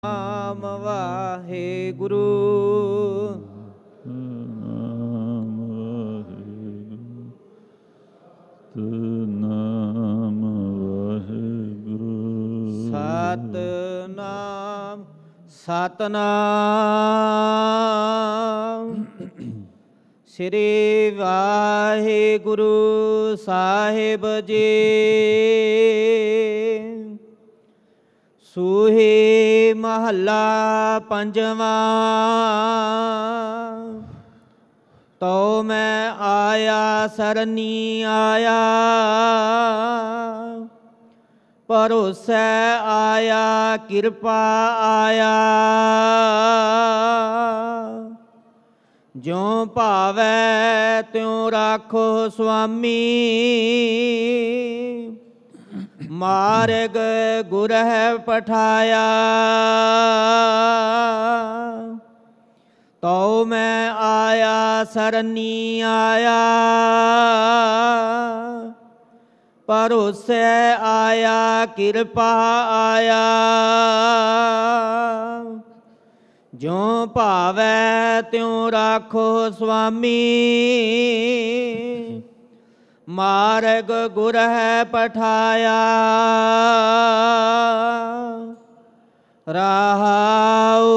ਨਾਮ ਵਾਹਿਗੁਰੂ। ਨਾਮ ਵਾਹਿਗੁਰੂ। ਸਤਿਨਾਮ ਵਾਹਿਗੁਰੂ। ਸਤਿਨਾਮ ਸਤਿਨਾਮ। ਸ੍ਰੀ ਵਾਹਿਗੁਰੂ ਸਾਹਿਬ ਜੀ। ਸੂਹੀ ਮਹੱਲਾ ਪੰਜਵਾਂ। ਤਉ ਮੈਂ ਆਇਆ ਸਰਨੀ ਆਇਆ, ਭਰੋਸੈ ਆਇਆ ਕਿਰਪਾ ਆਇਆ। ਜਿਉ ਭਾਵੈ ਤਿਉ ਰਾਖੋ ਸੁਆਮੀ, ਮਾਰਗ ਗੁਰਹਿ ਪਠਾਇਆ। ਤਉ ਮੈਂ ਆਇਆ ਸਰਨੀ ਆਇਆ, ਭਰੋਸੈ ਆਇਆ ਕਿਰਪਾ ਆਇਆ। ਜਿਉ ਭਾਵੈ ਤਿਉ ਰਾਖੋ ਸੁਆਮੀ, ਮਾਰਗ ਗੁਰਹਿ ਪਠਾਇਆ। ਰਹਾਉ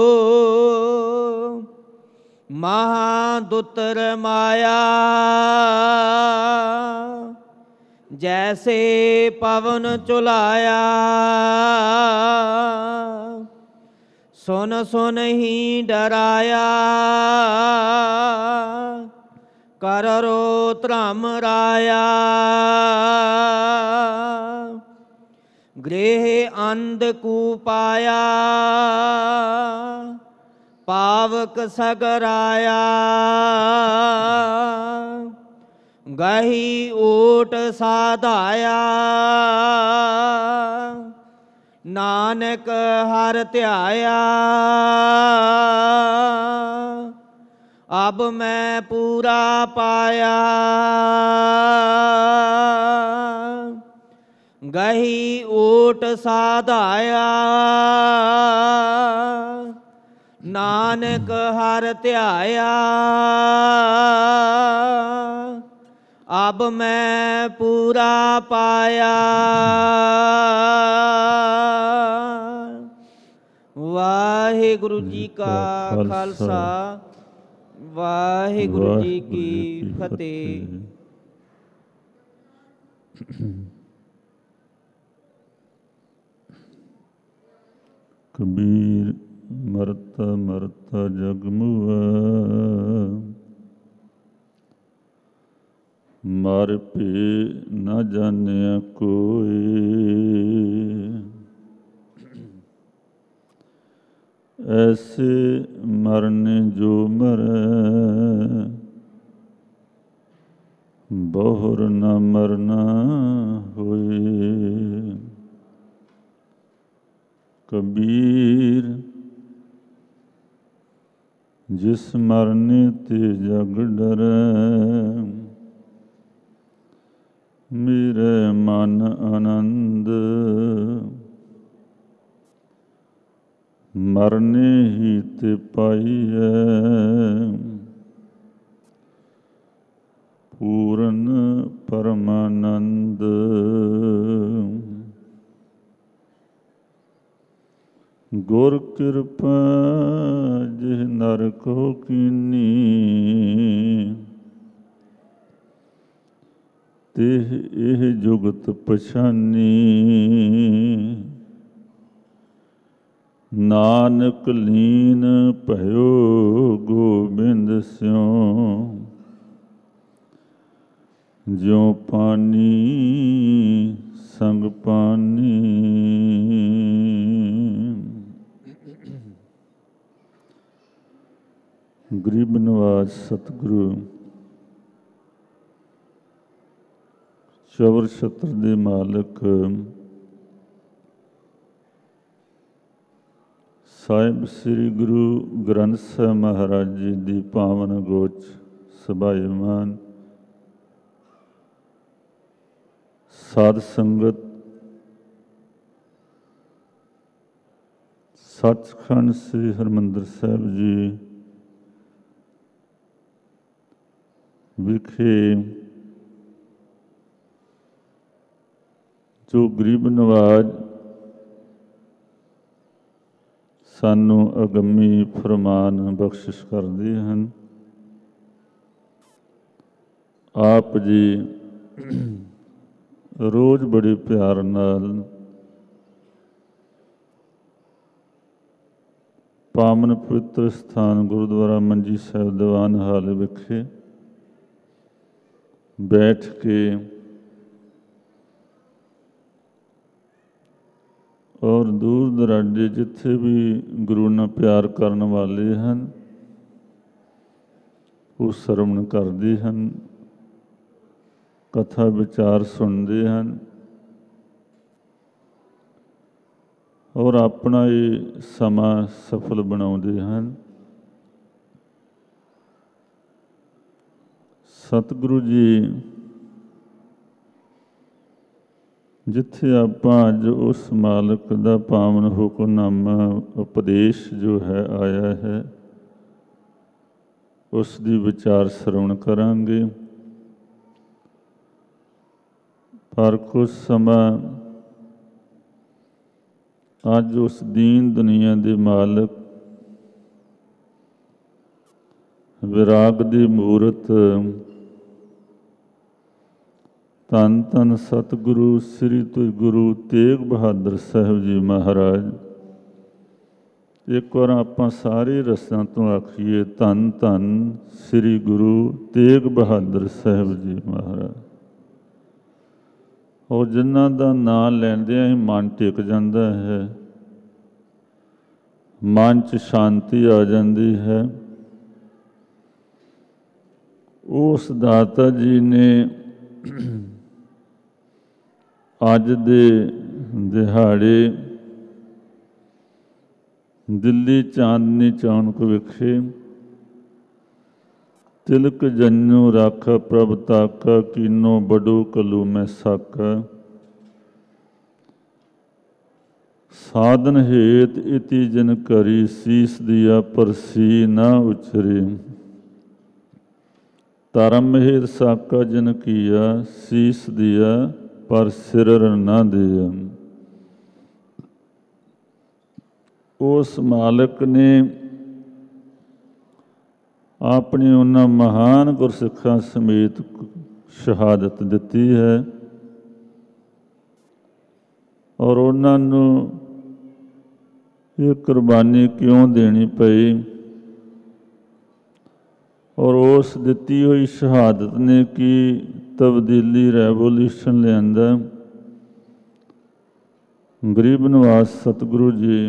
ਮਹਾ ਦੁਤਰ ਮਾਇਆ, ਜੈਸੇ ਪਵਨ ਚੁਲਾਇਆ। ਸੁਨ ਸੁਨ ਹੀ ਡਰਾਇਆ, ਕਰੋ ਧਰਮ ਰਾਇਆ। ਗ੍ਰਹਿ ਅੰਧ ਕੂ ਪਾਇਆ, ਪਾਵਕ ਸਗਰਾਇਆ। ਗਹੀ ਓਟ ਸਾਧਾਇਆ, ਨਾਨਕ ਹਰਿ ਧਿਆਇਆ। ਅਬ ਮੈਂ ਪੂਰਾ ਪਾਇਆ, ਗਹੀ ਓਟ ਸਾਧਾਇਆ। ਨਾਨਕ ਹਰਿ ਧਿਆਇਆ, ਅਬ ਮੈਂ ਪੂਰਾ ਪਾਇਆ। ਵਾਹਿਗੁਰੂ ਜੀ ਕਾ ਖਾਲਸਾ, ਵਾਹਿਗੁਰੂ ਜੀ ਕੀ ਫਤਿਹ। ਕਬੀਰ ਮਰਤਾ ਮਰਤਾ ਜਗ ਮੁਆ, ਮਰ ਭੇ ਨਾ ਜਾਣਿਆ ਕੋਈ। ਐਸੇ ਮਰਨੇ ਜੋ ਮਰੈ, ਬਹੁਰ ਨਾ ਮਰਨਾ ਹੋਏ। ਕਬੀਰ ਜਿਸ ਮਰਨੇ ਤੇ ਜਗ ਡਰੈ, ਮੇਰੇ ਮਨ ਆਨੰਦ। ਮਰਨੇ ਹੀ ਤੇ ਪਾਈਐ, ਪੂਰਨ ਪਰਮਾਨੰਦ। ਗੁਰ ਕਿਰਪਾ ਜਿਹ ਨਰ ਕੋ ਕੀਨੀ, ਤਿਹ ਇਹ ਜੁਗਤ ਪਛਾਨੀ। ਨਾਨਕ ਲੀਨ ਭਇਓ ਗੋਬਿੰਦ ਸਿਉ, ਜਿਉ ਪਾਨੀ ਸੰਗ ਪਾਨੀ। ਗਰੀਬ ਨਵਾਜ ਸਤਿਗੁਰੂ ਚਵਰ ਛਤਰ ਦੇ ਮਾਲਕ ਸਾਹਿਬ ਸ੍ਰੀ ਗੁਰੂ ਗ੍ਰੰਥ ਸਾਹਿਬ ਮਹਾਰਾਜ ਜੀ ਦੀ ਪਾਵਨ ਗੋਚ ਸਭਾਇਮਾਨ ਸਾਧ ਸੰਗਤ, ਸੱਚਖੰਡ ਸ੍ਰੀ ਹਰਿਮੰਦਰ ਸਾਹਿਬ ਜੀ ਵਿਖੇ ਜੋ ਗਰੀਬ ਨਵਾਜ਼ ਸਾਨੂੰ ਅਗੰਮੀ ਫਰਮਾਨ ਬਖਸ਼ਿਸ਼ ਕਰਦੇ ਹਨ, ਆਪ ਜੀ ਰੋਜ਼ ਬੜੇ ਪਿਆਰ ਨਾਲ ਪਾਵਨ ਪਵਿੱਤਰ ਸਥਾਨ ਗੁਰਦੁਆਰਾ ਮੰਜੀ ਸਾਹਿਬ ਦੀਵਾਨ ਹਾਲ ਵਿਖੇ ਬੈਠ ਕੇ ਔਰ ਦੂਰ ਦਰਾਡੇ ਜਿੱਥੇ ਵੀ ਗੁਰੂ ਨਾਲ ਪਿਆਰ ਕਰਨ ਵਾਲੇ ਹਨ ਉਹ ਸਰਵਣ ਕਰਦੇ ਹਨ, ਕਥਾ ਵਿਚਾਰ ਸੁਣਦੇ ਹਨ ਔਰ ਆਪਣਾ ਇਹ ਸਮਾਂ ਸਫਲ ਬਣਾਉਂਦੇ ਹਨ। ਸਤਿਗੁਰੂ ਜੀ ਜਿੱਥੇ ਆਪਾਂ ਅੱਜ ਉਸ ਮਾਲਕ ਦਾ ਪਾਵਨ ਹੁਕਮਨਾਮਾ ਉਪਦੇਸ਼ ਜੋ ਹੈ ਆਇਆ ਹੈ ਉਸ ਦੀ ਵਿਚਾਰ ਸਰਵਣ ਕਰਾਂਗੇ, ਪਰ ਕੁਝ ਸਮਾਂ ਅੱਜ ਉਸ ਦੀਨ ਦੁਨੀਆ ਦੇ ਮਾਲਕ ਵਿਰਾਗ ਦੀ ਮੂਰਤ ਧੰਨ ਧੰਨ ਸਤਿਗੁਰੂ ਸ੍ਰੀ ਗੁਰੂ ਤੇਗ ਬਹਾਦਰ ਸਾਹਿਬ ਜੀ ਮਹਾਰਾਜ, ਇੱਕ ਵਾਰ ਆਪਾਂ ਸਾਰੇ ਰਸਾਂ ਤੋਂ ਆਖੀਏ ਧੰਨ ਧੰਨ ਸ੍ਰੀ ਗੁਰੂ ਤੇਗ ਬਹਾਦਰ ਸਾਹਿਬ ਜੀ ਮਹਾਰਾਜ। ਔਰ ਜਿਨ੍ਹਾਂ ਦਾ ਨਾਂ ਲੈਂਦਿਆਂ ਹੀ ਮਨ ਟਿਕ ਜਾਂਦਾ ਹੈ, ਮਨ 'ਚ ਸ਼ਾਂਤੀ ਆ ਜਾਂਦੀ ਹੈ। ਉਸ ਦਾਤਾ ਜੀ ਨੇ ਅੱਜ ਦੇ ਦਿਹਾੜੇ ਦਿੱਲੀ ਚਾਂਦਨੀ ਚੌਂਕ ਵਿਖੇ ਤਿਲਕ ਜਨੂ ਰਾਖਾ ਪ੍ਰਭ ਤਾਕਾ ਕੀਨੋ ਬਡੂ ਕਲੂ ਮੈਂ ਸਾਕਾ ਸਾਧਨ ਹੇਤ ਇਤੀ ਜਨ ਕਰੀ ਸੀਸ ਦਿਆ ਪਰਸੀ ਨਾ ਉਚਰੇ ਧਰਮ ਹੇਤ ਸਾਕਾ ਜਨ ਕੀਆ ਸੀਸ ਦਿਆ ਪਰ ਸਿਰ ਨਾ ਦਿਆ। ਉਸ ਮਾਲਕ ਨੇ ਆਪਣੀ ਉਹਨਾਂ ਮਹਾਨ ਗੁਰਸਿੱਖਾਂ ਸਮੇਤ ਸ਼ਹਾਦਤ ਦਿੱਤੀ ਹੈ ਔਰ ਉਹਨਾਂ ਨੂੰ ਇਹ ਕੁਰਬਾਨੀ ਕਿਉਂ ਦੇਣੀ ਪਈ ਔਰ ਉਸ ਦਿੱਤੀ ਹੋਈ ਸ਼ਹਾਦਤ ਨੇ ਕੀ ਤਬਦੀਲੀ ਰੈਵੋਲੂਸ਼ਨ ਲਿਆਂਦਾ। ਗਰੀਬ ਨਵਾਜ਼ ਸਤਿਗੁਰੂ ਜੀ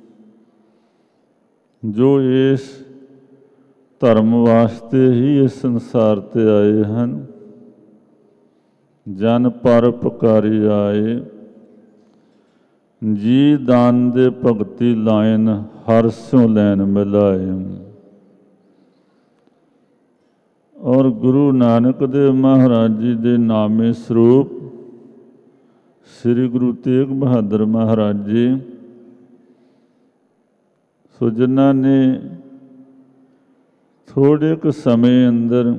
ਜੋ ਇਸ ਧਰਮ ਵਾਸਤੇ ਹੀ ਇਸ ਸੰਸਾਰ 'ਤੇ ਆਏ ਹਨ, ਜਨ ਪਰਉਪਕਾਰੀ ਆਏ, ਜੀ ਦਾਨ ਦੇ ਭਗਤੀ ਲਾਇਨ ਹਰ ਸਿਉ ਲੈਨ ਮਿਲਾਏ। ਔਰ ਗੁਰੂ ਨਾਨਕ ਦੇਵ ਮਹਾਰਾਜ ਜੀ ਦੇ ਨਾਮੇ ਸਰੂਪ ਸ੍ਰੀ ਗੁਰੂ ਤੇਗ ਬਹਾਦਰ ਮਹਾਰਾਜ ਜੀ, ਸੋ ਜਿਨ੍ਹਾਂ ਨੇ ਥੋੜ੍ਹੇ ਕੁ ਸਮੇਂ ਅੰਦਰ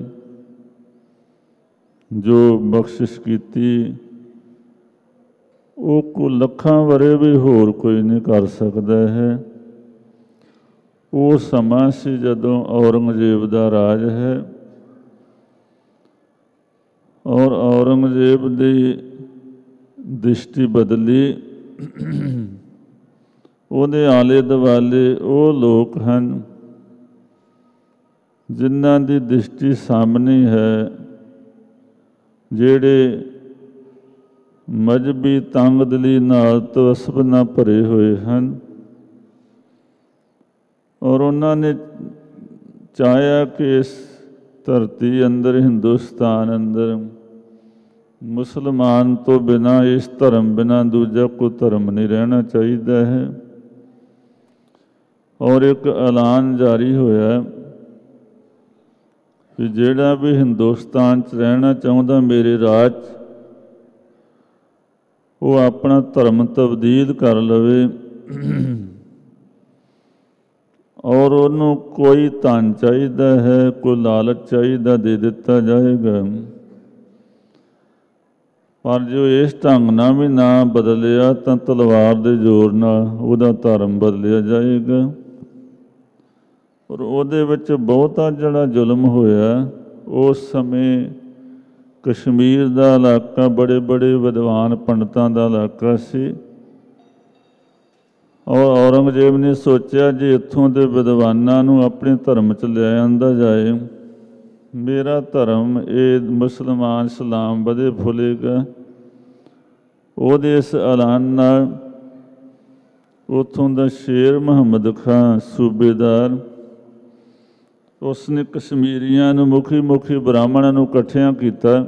ਜੋ ਬਖਸ਼ਿਸ਼ ਕੀਤੀ ਉਹ ਕੋ ਲੱਖਾਂ ਵਰੇ ਵੀ ਹੋਰ ਕੋਈ ਨਹੀਂ ਕਰ ਸਕਦਾ ਹੈ। ਉਹ ਸਮਾਂ ਸੀ ਜਦੋਂ ਔਰੰਗਜ਼ੇਬ ਦਾ ਰਾਜ ਹੈ ਔਰ ਔਰੰਗਜ਼ੇਬ ਦੀ ਦ੍ਰਿਸ਼ਟੀ ਬਦਲੀ। ਉਹਦੇ ਆਲੇ ਦੁਆਲੇ ਉਹ ਲੋਕ ਹਨ ਜਿਨ੍ਹਾਂ ਦੀ ਦ੍ਰਿਸ਼ਟੀ ਸਾਹਮਣੇ ਹੈ, ਜਿਹੜੇ ਮਜ਼ਹਬੀ ਤੰਗਦਿਲੀ ਨਾਲ ਤਵੱਸਬ ਨਾਲ ਭਰੇ ਹੋਏ ਹਨ ਔਰ ਉਹਨਾਂ ਨੇ ਚਾਹਿਆ ਕਿ ਇਸ ਧਰਤੀ ਅੰਦਰ, ਹਿੰਦੁਸਤਾਨ ਅੰਦਰ ਮੁਸਲਮਾਨ ਤੋਂ ਬਿਨਾਂ, ਇਸ ਧਰਮ ਬਿਨਾਂ ਦੂਜਾ ਕੋਈ ਧਰਮ ਨਹੀਂ ਰਹਿਣਾ ਚਾਹੀਦਾ ਹੈ। ਔਰ ਇੱਕ ਐਲਾਨ ਜਾਰੀ ਹੋਇਆ ਕਿ ਜਿਹੜਾ ਵੀ ਹਿੰਦੁਸਤਾਨ 'ਚ ਰਹਿਣਾ ਚਾਹੁੰਦਾ ਮੇਰੇ ਰਾਜ 'ਚ, ਉਹ ਆਪਣਾ ਧਰਮ ਤਬਦੀਲ ਕਰ ਲਵੇ ਔਰ ਉਹਨੂੰ ਕੋਈ ਧਨ ਚਾਹੀਦਾ ਹੈ, ਕੋਈ ਲਾਲਚ ਚਾਹੀਦਾ, ਦੇ ਦਿੱਤਾ ਜਾਏਗਾ। ਪਰ ਜੋ ਇਸ ਢੰਗ ਨਾਲ ਵੀ ਨਾ ਬਦਲਿਆ ਤਾਂ ਤਲਵਾਰ ਦੇ ਜ਼ੋਰ ਨਾਲ ਉਹਦਾ ਧਰਮ ਬਦਲਿਆ ਜਾਏਗਾ। ਔਰ ਉਹਦੇ ਵਿੱਚ ਬਹੁਤਾ ਜਿਹੜਾ ਜ਼ੁਲਮ ਹੋਇਆ, ਉਸ ਸਮੇਂ ਕਸ਼ਮੀਰ ਦਾ ਇਲਾਕਾ ਬੜੇ ਬੜੇ ਵਿਦਵਾਨ ਪੰਡਤਾਂ ਦਾ ਇਲਾਕਾ ਸੀ। ਔਰ ਔਰੰਗਜ਼ੇਬ ਨੇ ਸੋਚਿਆ ਜੇ ਇੱਥੋਂ ਦੇ ਵਿਦਵਾਨਾਂ ਨੂੰ ਆਪਣੇ ਧਰਮ 'ਚ ਲੈ ਆਂਦਾ ਜਾਏ, ਮੇਰਾ ਧਰਮ ਇਹ ਮੁਸਲਮਾਨ ਇਸਲਾਮ ਵਧੇ ਫੁੱਲੇਗਾ। ਉਹਦੇ ਇਸ ਐਲਾਨ ਨਾਲ ਉੱਥੋਂ ਦਾ ਸ਼ੇਰ ਮੁਹੰਮਦ ਖਾਂ ਸੂਬੇਦਾਰ, ਉਸਨੇ ਕਸ਼ਮੀਰੀਆਂ ਨੂੰ ਮੁਖੀ ਬ੍ਰਾਹਮਣਾਂ ਨੂੰ ਇਕੱਠਿਆਂ ਕੀਤਾ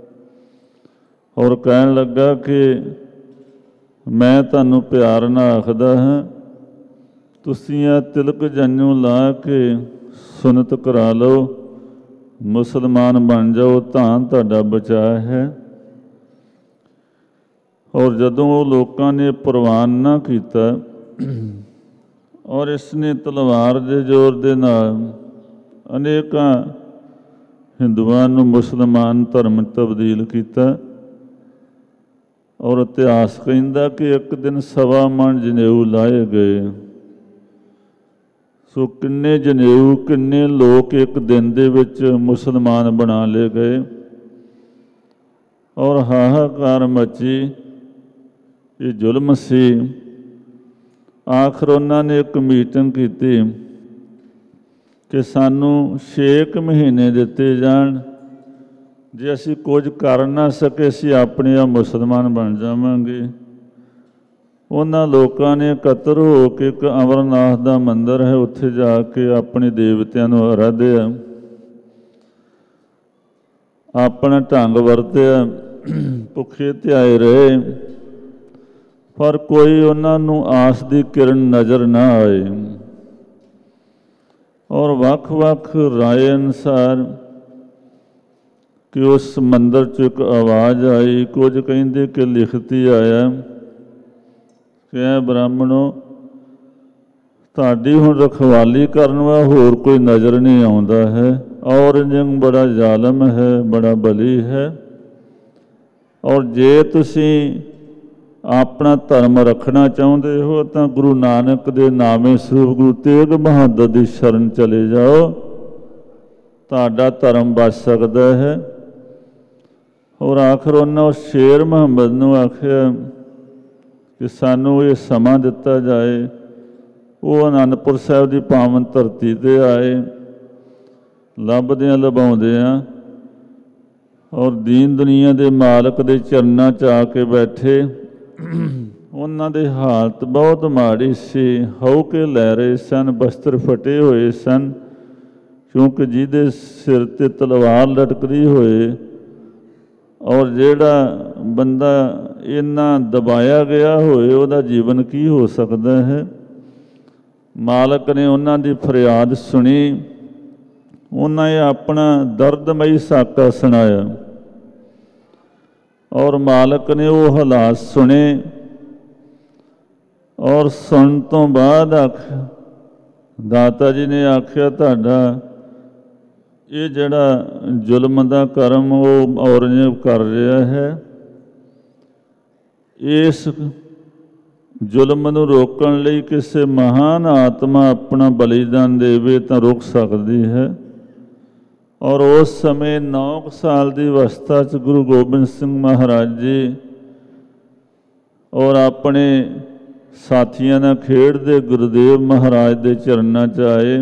ਔਰ ਕਹਿਣ ਲੱਗਾ ਕਿ ਮੈਂ ਤੁਹਾਨੂੰ ਪਿਆਰ ਨਾਲ ਆਖਦਾ ਹਾਂ, ਤੁਸੀਂ ਇਹ ਤਿਲਕ ਜੰਨੂ ਲਾ ਕੇ ਸੁਨਤ ਕਰਾ ਲਓ, ਮੁਸਲਮਾਨ ਬਣ ਜਾਓ, ਤਾਂ ਤੁਹਾਡਾ ਬਚਾਅ ਹੈ। ਔਰ ਜਦੋਂ ਉਹ ਲੋਕਾਂ ਨੇ ਪ੍ਰਵਾਨ ਨਾ ਕੀਤਾ ਔਰ ਇਸ ਨੇ ਤਲਵਾਰ ਦੇ ਜ਼ੋਰ ਦੇ ਨਾਲ ਅਨੇਕਾਂ ਹਿੰਦੂਆਂ ਨੂੰ ਮੁਸਲਮਾਨ ਧਰਮ ਤਬਦੀਲ ਕੀਤਾ। ਔਰ ਇਤਿਹਾਸ ਕਹਿੰਦਾ ਕਿ ਇੱਕ ਦਿਨ 1.25 ਮਣ ਜਨੇਊ ਲਾਏ ਗਏ। ਸੋ ਕਿੰਨੇ ਜਨੇਊ, ਕਿੰਨੇ ਲੋਕ ਇੱਕ ਦਿਨ ਦੇ ਵਿੱਚ ਮੁਸਲਮਾਨ ਬਣਾ ਲਏ ਗਏ। ਔਰ ਹਾਹਾਕਾਰ ਮਚੀ, ਇਹ ਜ਼ੁਲਮ ਸੀ। ਆਖਰ ਉਹਨਾਂ ਨੇ ਇੱਕ ਮੀਟਿੰਗ ਕੀਤੀ ਕਿ ਸਾਨੂੰ 6 ਮਹੀਨੇ ਦਿੱਤੇ ਜਾਣ, ਜੇ ਅਸੀਂ ਕੁਝ ਕਰ ਨਾ ਸਕੇ ਅਸੀਂ ਆਪਣੇ ਆਪ ਮੁਸਲਮਾਨ ਬਣ ਜਾਵਾਂਗੇ। ਉਹਨਾਂ ਲੋਕਾਂ ਨੇ ਇਕੱਤਰ ਹੋ ਕੇ ਇੱਕ ਅਮਰਨਾਥ ਦਾ ਮੰਦਰ ਹੈ, ਉੱਥੇ ਜਾ ਕੇ ਆਪਣੇ ਦੇਵਤਿਆਂ ਨੂੰ ਆਰਾਧਿਆ, ਆਪਣਾ ਢੰਗ ਵਰਤਿਆ, ਭੁੱਖੇ ਧਿਆਏ ਰਹੇ। ਪਰ ਕੋਈ ਉਹਨਾਂ ਨੂੰ ਆਸ ਦੀ ਕਿਰਨ ਨਜ਼ਰ ਨਾ ਆਈ। ਔਰ ਵੱਖ-ਵੱਖ ਰਾਏ ਅਨੁਸਾਰ ਕਿ ਉਸ ਮੰਦਰ 'ਚ ਇੱਕ ਆਵਾਜ਼ ਆਈ। ਕੁਝ ਕਹਿੰਦੇ ਕਿ ਲਿਖਤੀ ਆਇਆ ਕਿ ਬ੍ਰਾਹਮਣੋ, ਤੁਹਾਡੀ ਹੁਣ ਰਖਵਾਲੀ ਕਰਨ ਵਾਲਾ ਹੋਰ ਕੋਈ ਨਜ਼ਰ ਨਹੀਂ ਆਉਂਦਾ ਹੈ। ਔਰੰਗਜ਼ੇਬ ਬੜਾ ਜ਼ਾਲਮ ਹੈ, ਬੜਾ ਬਲੀ ਹੈ। ਔਰ ਜੇ ਤੁਸੀਂ ਆਪਣਾ ਧਰਮ ਰੱਖਣਾ ਚਾਹੁੰਦੇ ਹੋ ਤਾਂ ਗੁਰੂ ਨਾਨਕ ਦੇ ਨਾਮੇ ਸਰੂਪ ਗੁਰੂ ਤੇਗ ਬਹਾਦਰ ਦੀ ਸ਼ਰਨ ਚਲੇ ਜਾਓ, ਤੁਹਾਡਾ ਧਰਮ ਬਚ ਸਕਦਾ ਹੈ। ਔਰ ਆਖਰ ਉਹਨਾਂ ਉਸ ਸ਼ੇਰ ਮੁਹੰਮਦ ਨੂੰ ਆਖਿਆ ਕਿ ਸਾਨੂੰ ਇਹ ਸਮਾਂ ਦਿੱਤਾ ਜਾਏ। ਉਹ ਅਨੰਦਪੁਰ ਸਾਹਿਬ ਦੀ ਪਾਵਨ ਧਰਤੀ 'ਤੇ ਆਏ, ਲੱਭਦਿਆਂ ਲਭਾਉਂਦਿਆਂ, ਔਰ ਦੀਨ ਦੁਨੀਆ ਦੇ ਮਾਲਕ ਦੇ ਚਰਨਾਂ 'ਚ ਆ ਕੇ ਬੈਠੇ। ਉਹਨਾਂ ਦੀ ਹਾਲਤ ਬਹੁਤ ਮਾੜੀ ਸੀ, ਹਉਕੇ ਲੈ ਰਹੇ ਸਨ, ਬਸਤਰ ਫਟੇ ਹੋਏ ਸਨ, ਕਿਉਂਕਿ ਜਿਹਦੇ ਸਿਰ 'ਤੇ ਤਲਵਾਰ ਲਟਕਦੀ ਹੋਏ ਔਰ ਜਿਹੜਾ ਬੰਦਾ ਇੰਨਾ ਦਬਾਇਆ ਗਿਆ ਹੋਏ, ਉਹਦਾ ਜੀਵਨ ਕੀ ਹੋ ਸਕਦਾ ਹੈ। ਮਾਲਕ ਨੇ ਉਹਨਾਂ ਦੀ ਫਰਿਆਦ ਸੁਣੀ। ਉਹਨਾਂ ਨੇ ਆਪਣਾ ਦਰਦਮਈ ਸਾਕਾ ਸੁਣਾਇਆ ਔਰ ਮਾਲਕ ਨੇ ਉਹ ਹਾਲਾਤ ਸੁਣੇ। ਔਰ ਸੁਣਨ ਤੋਂ ਬਾਅਦ ਦਾਤਾ ਜੀ ਨੇ ਆਖਿਆ, ਤੁਹਾਡਾ ਇਹ ਜਿਹੜਾ ਜ਼ੁਲਮ ਦਾ ਕਰਮ ਉਹ ਔਰੰਗਜ਼ੇਬ ਕਰ ਰਿਹਾ ਹੈ, ਇਸ ਜ਼ੁਲਮ ਨੂੰ ਰੋਕਣ ਲਈ ਕਿਸੇ ਮਹਾਨ ਆਤਮਾ ਆਪਣਾ ਬਲੀਦਾਨ ਦੇਵੇ ਤਾਂ ਰੁਕ ਸਕਦੀ ਹੈ। ਔਰ ਉਸ ਸਮੇਂ 9 ਸਾਲ ਦੀ ਅਵਸਥਾ 'ਚ ਗੁਰੂ ਗੋਬਿੰਦ ਸਿੰਘ ਮਹਾਰਾਜ ਜੀ ਔਰ ਆਪਣੇ ਸਾਥੀਆਂ ਨਾਲ ਖੇਡਦੇ ਗੁਰਦੇਵ ਮਹਾਰਾਜ ਦੇ ਚਰਨਾਂ 'ਚ ਆਏ।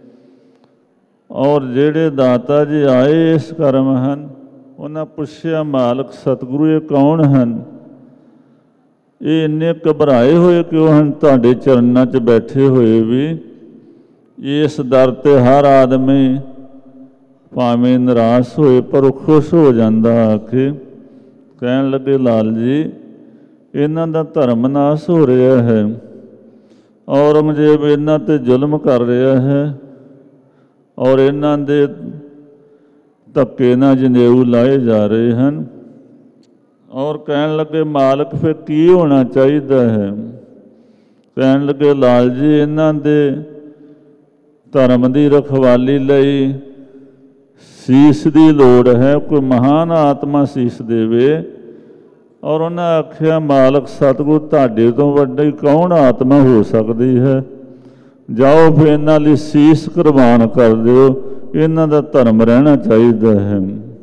ਔਰ ਜਿਹੜੇ ਦਾਤਾ ਜੀ ਆਏ ਇਸ ਕਰਮ ਹਨ, ਉਹਨਾਂ ਪੁੱਛਿਆ, ਮਾਲਕ ਸਤਿਗੁਰੂ ਇਹ ਕੌਣ ਹਨ? ਇਹ ਇੰਨੇ ਘਬਰਾਏ ਹੋਏ ਕਿਉਂ ਹਨ ਤੁਹਾਡੇ ਚਰਨਾਂ 'ਚ ਬੈਠੇ ਹੋਏ ਵੀ? ਇਸ ਦਰ 'ਤੇ ਹਰ ਆਦਮੀ ਭਾਵੇਂ ਨਿਰਾਸ਼ ਹੋਏ ਪਰ ਉਹ ਖੁਸ਼ ਹੋ ਜਾਂਦਾ ਆ ਕੇ। ਕਹਿਣ ਲੱਗੇ, ਲਾਲ ਜੀ ਇਹਨਾਂ ਦਾ ਧਰਮ ਨਾਸ ਹੋ ਰਿਹਾ ਹੈ, ਔਰੰਗਜ਼ੇਬ ਇਹਨਾਂ 'ਤੇ ਜ਼ੁਲਮ ਕਰ ਰਿਹਾ ਹੈ ਔਰ ਇਹਨਾਂ ਦੇ ਧੱਕੇ ਨਾਲ ਜਨੇਊ ਲਾਏ ਜਾ ਰਹੇ ਹਨ। ਔਰ ਕਹਿਣ ਲੱਗੇ, ਮਾਲਕ ਫਿਰ ਕੀ ਹੋਣਾ ਚਾਹੀਦਾ ਹੈ? ਕਹਿਣ ਲੱਗੇ, ਲਾਲ ਜੀ ਇਹਨਾਂ ਦੇ ਧਰਮ ਦੀ ਰਖਵਾਲੀ ਲਈ ਸੀਸ ਦੀ ਲੋੜ ਹੈ, ਕੋਈ ਮਹਾਨ ਆਤਮਾ ਸੀਸ ਦੇਵੇ। ਔਰ ਉਹਨਾਂ ਆਖਿਆ, ਮਾਲਕ ਸਤਿਗੁਰ ਤੁਹਾਡੇ ਤੋਂ ਵੱਡੀ ਕੌਣ ਆਤਮਾ ਹੋ ਸਕਦੀ ਹੈ? ਜਾਓ ਫਿਰ ਇਹਨਾਂ ਲਈ ਸੀਸ ਕੁਰਬਾਨ ਕਰ ਦਿਓ, ਇਹਨਾਂ ਦਾ ਧਰਮ ਰਹਿਣਾ ਚਾਹੀਦਾ ਹੈ।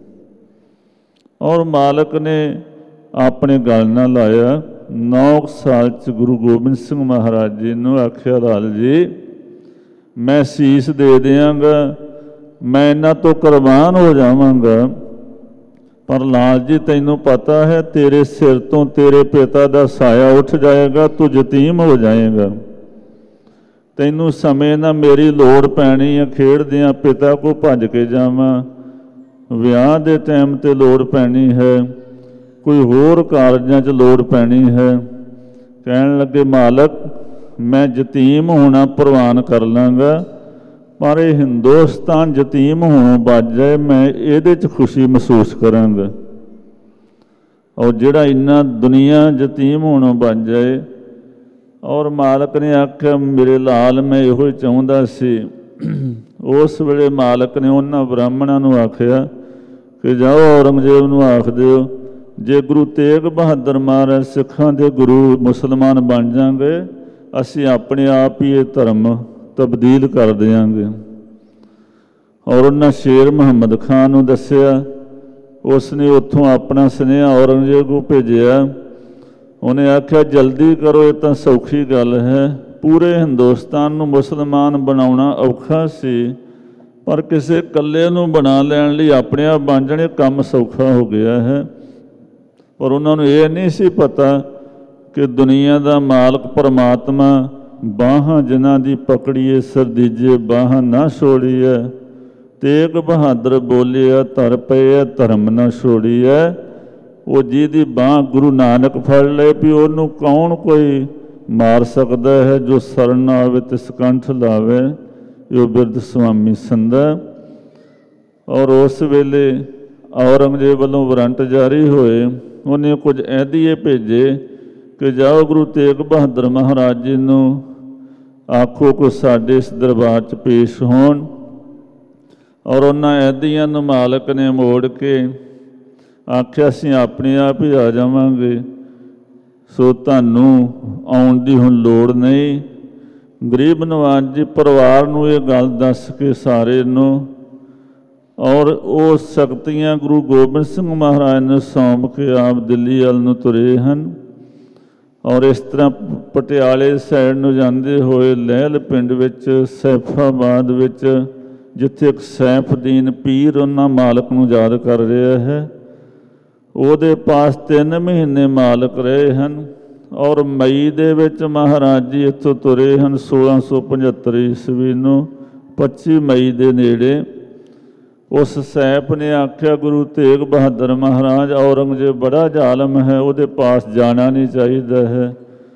ਔਰ ਮਾਲਕ ਨੇ ਆਪਣੇ ਗਲ ਨਾਲ ਲਾਇਆ। 9 ਸਾਲ 'ਚ ਗੁਰੂ ਗੋਬਿੰਦ ਸਿੰਘ ਮਹਾਰਾਜ ਜੀ ਨੂੰ ਆਖਿਆ, ਲਾਲ ਜੀ ਮੈਂ ਸੀਸ ਦੇ ਦਿਆਂਗਾ, ਮੈਂ ਇਹਨਾਂ ਤੋਂ ਕੁਰਬਾਨ ਹੋ ਜਾਵਾਂਗਾ, ਪਰ ਲਾਲ ਜੀ ਤੈਨੂੰ ਪਤਾ ਹੈ ਤੇਰੇ ਸਿਰ ਤੋਂ ਤੇਰੇ ਪਿਤਾ ਦਾ ਸਾਇਆ ਉੱਠ ਜਾਏਗਾ, ਤੂੰ ਯਤੀਮ ਹੋ ਜਾਏਗਾ। ਤੈਨੂੰ ਸਮੇਂ ਨਾਲ ਮੇਰੀ ਲੋੜ ਪੈਣੀ ਹੈ, ਖੇਡਦਿਆਂ ਪਿਤਾ ਕੋਲ ਭੱਜ ਕੇ ਜਾਵਾਂ, ਵਿਆਹ ਦੇ ਟਾਈਮ 'ਤੇ ਲੋੜ ਪੈਣੀ ਹੈ, ਕੋਈ ਹੋਰ ਕਾਰਜਾਂ 'ਚ ਲੋੜ ਪੈਣੀ ਹੈ। ਕਹਿਣ ਲੱਗੇ, ਮਾਲਕ ਮੈਂ ਯਤੀਮ ਹੋਣਾ ਪ੍ਰਵਾਨ ਕਰ ਲਾਂਗਾ, ਪਰ ਇਹ ਹਿੰਦੁਸਤਾਨ ਯਤੀਮ ਹੋਣੋਂ ਬਚ ਜਾਏ, ਮੈਂ ਇਹਦੇ 'ਚ ਖੁਸ਼ੀ ਮਹਿਸੂਸ ਕਰਾਂਗਾ। ਔਰ ਜਿਹੜਾ ਇੰਨਾ ਦੁਨੀਆ ਯਤੀਮ ਹੋਣੋਂ ਬਚ ਜਾਏ। ਔਰ ਮਾਲਕ ਨੇ ਆਖਿਆ, ਮੇਰੇ ਲਾਲ ਮੈਂ ਇਹੋ ਹੀ ਚਾਹੁੰਦਾ ਸੀ। ਉਸ ਵੇਲੇ ਮਾਲਕ ਨੇ ਉਹਨਾਂ ਬ੍ਰਾਹਮਣਾਂ ਨੂੰ ਆਖਿਆ ਕਿ ਜਾਓ ਔਰੰਗਜ਼ੇਬ ਨੂੰ ਆਖ ਦਿਓ, ਜੇ ਗੁਰੂ ਤੇਗ ਬਹਾਦਰ ਮਹਾਰਾਜ ਸਿੱਖਾਂ ਦੇ ਗੁਰੂ ਮੁਸਲਮਾਨ ਬਣ ਜਾਣਗੇ, ਅਸੀਂ ਆਪਣੇ ਆਪ ਹੀ ਇਹ ਧਰਮ ਤਬਦੀਲ ਕਰ ਦਿਆਂਗੇ। ਔਰ ਉਹਨਾਂ ਸ਼ੇਰ ਮੁਹੰਮਦ ਖਾਨ ਨੂੰ ਦੱਸਿਆ। ਉਸ ਨੇ ਉੱਥੋਂ ਆਪਣਾ ਸੁਨੇਹਾ ਔਰੰਗਜ਼ੇਬ ਨੂੰ ਭੇਜਿਆ। ਉਹਨੇ ਆਖਿਆ, ਜਲਦੀ ਕਰੋ, ਇਹ ਤਾਂ ਸੌਖੀ ਗੱਲ ਹੈ। ਪੂਰੇ ਹਿੰਦੁਸਤਾਨ ਨੂੰ ਮੁਸਲਮਾਨ ਬਣਾਉਣਾ ਔਖਾ ਸੀ, ਪਰ ਕਿਸੇ ਇਕੱਲੇ ਨੂੰ ਬਣਾ ਲੈਣ ਲਈ ਆਪਣੇ ਆਪ ਬਣ ਜਾਣੇ ਕੰਮ ਸੌਖਾ ਹੋ ਗਿਆ ਹੈ। ਪਰ ਉਹਨਾਂ ਨੂੰ ਇਹ ਨਹੀਂ ਸੀ ਪਤਾ ਕਿ ਦੁਨੀਆ ਦਾ ਮਾਲਕ ਪਰਮਾਤਮਾ ਬਾਹਾਂ ਜਿਨ੍ਹਾਂ ਦੀ ਪਕੜੀਏ ਸਰਦੀਜੇ ਬਾਹਾਂ ਨਾ ਛੋੜੀਐ। ਤੇਗ ਬਹਾਦਰ ਬੋਲਿਆ, ਧਰ ਪਏ ਧਰਮ ਨਾ ਛੋੜੀਐ। ਉਹ ਜਿਹਦੀ ਬਾਂਹ ਗੁਰੂ ਨਾਨਕ ਫੜ ਲਏ ਵੀ ਉਹਨੂੰ ਕੌਣ ਕੋਈ ਮਾਰ ਸਕਦਾ ਹੈ, ਜੋ ਸਰਨ ਨਾ ਆਵੇ ਤੇ ਸਕੰਠ ਲਾਵੇ, ਇਹ ਬਿਰਧ ਸੁਆਮੀ ਸੰਦਾ। ਔਰ ਉਸ ਵੇਲੇ ਔਰੰਗਜ਼ੇਬ ਵੱਲੋਂ ਵਾਰੰਟ ਜਾਰੀ ਹੋਏ। ਉਹਨੇ ਕੁਝ ਐਦੀਏ ਭੇਜੇ ਕਿ ਜਾਓ ਗੁਰੂ ਤੇਗ ਬਹਾਦਰ ਮਹਾਰਾਜ ਜੀ ਨੂੰ ਆਖੋ ਕਿ ਸਾਡੇ ਇਸ ਦਰਬਾਰ 'ਚ ਪੇਸ਼ ਹੋਣ। ਔਰ ਉਹਨਾਂ ਐਦੀਆਂ ਨੂੰ ਮਾਲਕ ਨੇ ਮੋੜ ਕੇ ਆਖਿਆ, ਅਸੀਂ ਆਪਣੇ ਆਪ ਹੀ ਆ ਜਾਵਾਂਗੇ, ਸੋ ਤੁਹਾਨੂੰ ਆਉਣ ਦੀ ਹੁਣ ਲੋੜ ਨਹੀਂ। ਗਰੀਬ ਨਵਾਜ਼ ਜੀ ਪਰਿਵਾਰ ਨੂੰ ਇਹ ਗੱਲ ਦੱਸ ਕੇ ਸਾਰੇ ਨੂੰ, ਔਰ ਉਹ ਸ਼ਕਤੀਆਂ ਗੁਰੂ ਗੋਬਿੰਦ ਸਿੰਘ ਮਹਾਰਾਜ ਨੂੰ ਸੌਂਪ ਕੇ ਆਪ ਦਿੱਲੀ ਵੱਲ ਨੂੰ ਤੁਰੇ ਹਨ। ਔਰ ਇਸ ਤਰ੍ਹਾਂ ਪਟਿਆਲੇ ਸਾਈਡ ਨੂੰ ਜਾਂਦੇ ਹੋਏ ਲਹਿਲ ਪਿੰਡ ਵਿੱਚ ਸੈਫਾਬਾਦ ਵਿੱਚ, ਜਿੱਥੇ ਇੱਕ ਸੈਫਦੀਨ ਪੀਰ ਉਹਨਾਂ ਮਾਲਕ ਨੂੰ ਯਾਦ ਕਰ ਰਿਹਾ ਹੈ, ਉਹਦੇ ਪਾਸ 3 ਮਹੀਨੇ ਮਾਲਕ ਰਹੇ ਹਨ। ਔਰ ਮਈ ਦੇ ਵਿੱਚ ਮਹਾਰਾਜ ਜੀ ਇੱਥੋਂ ਤੁਰੇ ਹਨ 1675 ਈਸਵੀ ਨੂੰ, 25 ਮਈ ਦੇ ਨੇੜੇ। ਉਸ ਸੈਫ ਨੇ ਆਖਿਆ, ਗੁਰੂ ਤੇਗ ਬਹਾਦਰ ਮਹਾਰਾਜ, ਔਰੰਗਜ਼ੇਬ ਬੜਾ ਜ਼ਾਲਮ ਹੈ, ਉਹਦੇ ਪਾਸ ਜਾਣਾ ਨਹੀਂ ਚਾਹੀਦਾ ਹੈ,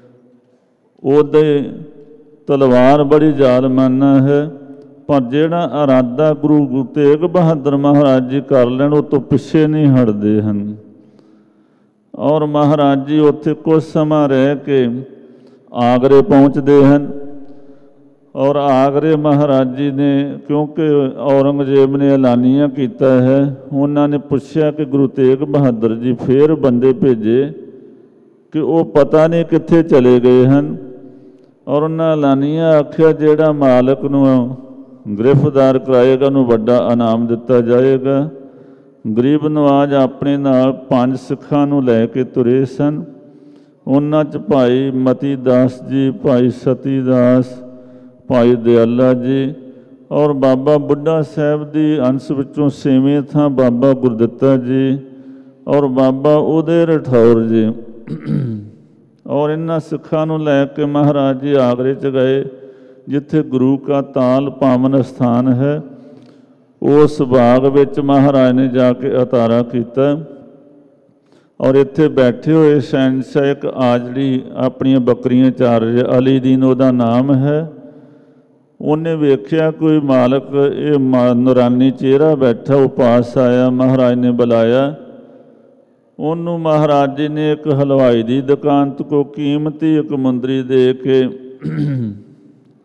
ਉਹਦੇ ਤਲਵਾਰ ਬੜੀ ਜ਼ਾਲਮਾਨਾ ਹੈ। ਪਰ ਜਿਹੜਾ ਇਰਾਦਾ ਗੁਰੂ ਤੇਗ ਬਹਾਦਰ ਮਹਾਰਾਜ ਜੀ ਕਰ ਲੈਣ, ਉਹ ਤੋਂ ਪਿੱਛੇ ਨਹੀਂ ਹਟਦੇ ਹਨ। ਔਰ ਮਹਾਰਾਜ ਜੀ ਉੱਥੇ ਕੁਝ ਸਮਾਂ ਰਹਿ ਕੇ ਆਗਰੇ ਪਹੁੰਚਦੇ ਹਨ। ਔਰ ਆਗਰੇ ਮਹਾਰਾਜ ਜੀ ਨੇ, ਕਿਉਂਕਿ ਔਰੰਗਜ਼ੇਬ ਨੇ ਐਲਾਨੀਆ ਕੀਤਾ ਹੈ, ਉਹਨਾਂ ਨੇ ਪੁੱਛਿਆ ਕਿ ਗੁਰੂ ਤੇਗ ਬਹਾਦਰ ਜੀ ਫੇਰ ਬੰਦੇ ਭੇਜੇ ਕਿ ਉਹ ਪਤਾ ਨਹੀਂ ਕਿੱਥੇ ਚਲੇ ਗਏ ਹਨ। ਔਰ ਉਹਨਾਂ ਐਲਾਨੀਆ ਆਖਿਆ, ਜਿਹੜਾ ਮਾਲਕ ਨੂੰ ਗ੍ਰਿਫਤਾਰ ਕਰਾਏਗਾ ਉਹਨੂੰ ਵੱਡਾ ਇਨਾਮ ਦਿੱਤਾ ਜਾਏਗਾ। ਗਰੀਬ ਨਵਾਜ਼ ਆਪਣੇ ਨਾਲ 5 ਸਿੱਖਾਂ ਨੂੰ ਲੈ ਕੇ ਤੁਰੇ ਸਨ। ਉਹਨਾਂ 'ਚ ਭਾਈ ਮਤੀ ਦਾਸ ਜੀ, ਭਾਈ ਸਤੀ ਦਾਸ, ਭਾਈ ਦਿਆਲਾ ਜੀ, ਔਰ ਬਾਬਾ ਬੁੱਢਾ ਸਾਹਿਬ ਦੀ ਅੰਸ਼ ਵਿੱਚੋਂ 6ਵੇਂ ਥਾਂ ਬਾਬਾ ਗੁਰਦਿੱਤਾ ਜੀ, ਔਰ ਬਾਬਾ ਉਦੇ ਰਠੌਰ ਜੀ। ਔਰ ਇਹਨਾਂ ਸਿੱਖਾਂ ਨੂੰ ਲੈ ਕੇ ਮਹਾਰਾਜ ਜੀ ਆਗਰੇ 'ਚ ਗਏ, ਜਿੱਥੇ ਗੁਰੂ ਕਾ ਤਾਲ ਪਾਵਨ ਸਥਾਨ ਹੈ। ਉਸ ਬਾਗ ਵਿੱਚ ਮਹਾਰਾਜ ਨੇ ਜਾ ਕੇ ਅਤਾਰਾ ਕੀਤਾ। ਔਰ ਇੱਥੇ ਬੈਠੇ ਹੋਏ ਸ਼ਹਿਨਸ਼ਾਹ ਇੱਕ ਆਜੜੀ ਆਪਣੀਆਂ ਬੱਕਰੀਆਂ ਚਾਰ ਰਿਹਾ, ਅਲੀ ਦੀਨ ਉਹਦਾ ਨਾਮ ਹੈ। ਉਹਨੇ ਵੇਖਿਆ ਕੋਈ ਮਾਲਕ ਇਹ ਨੂਰਾਨੀ ਚਿਹਰਾ ਬੈਠਾ, ਉਹ ਪਾਸ ਆਇਆ, ਮਹਾਰਾਜ ਨੇ ਬੁਲਾਇਆ ਉਹਨੂੰ। ਮਹਾਰਾਜ ਜੀ ਨੇ ਇੱਕ ਹਲਵਾਈ ਦੀ ਦੁਕਾਨ ਤੋਂ ਕੀਮਤੀ ਇੱਕ ਮੁੰਦਰੀ ਦੇ ਕੇ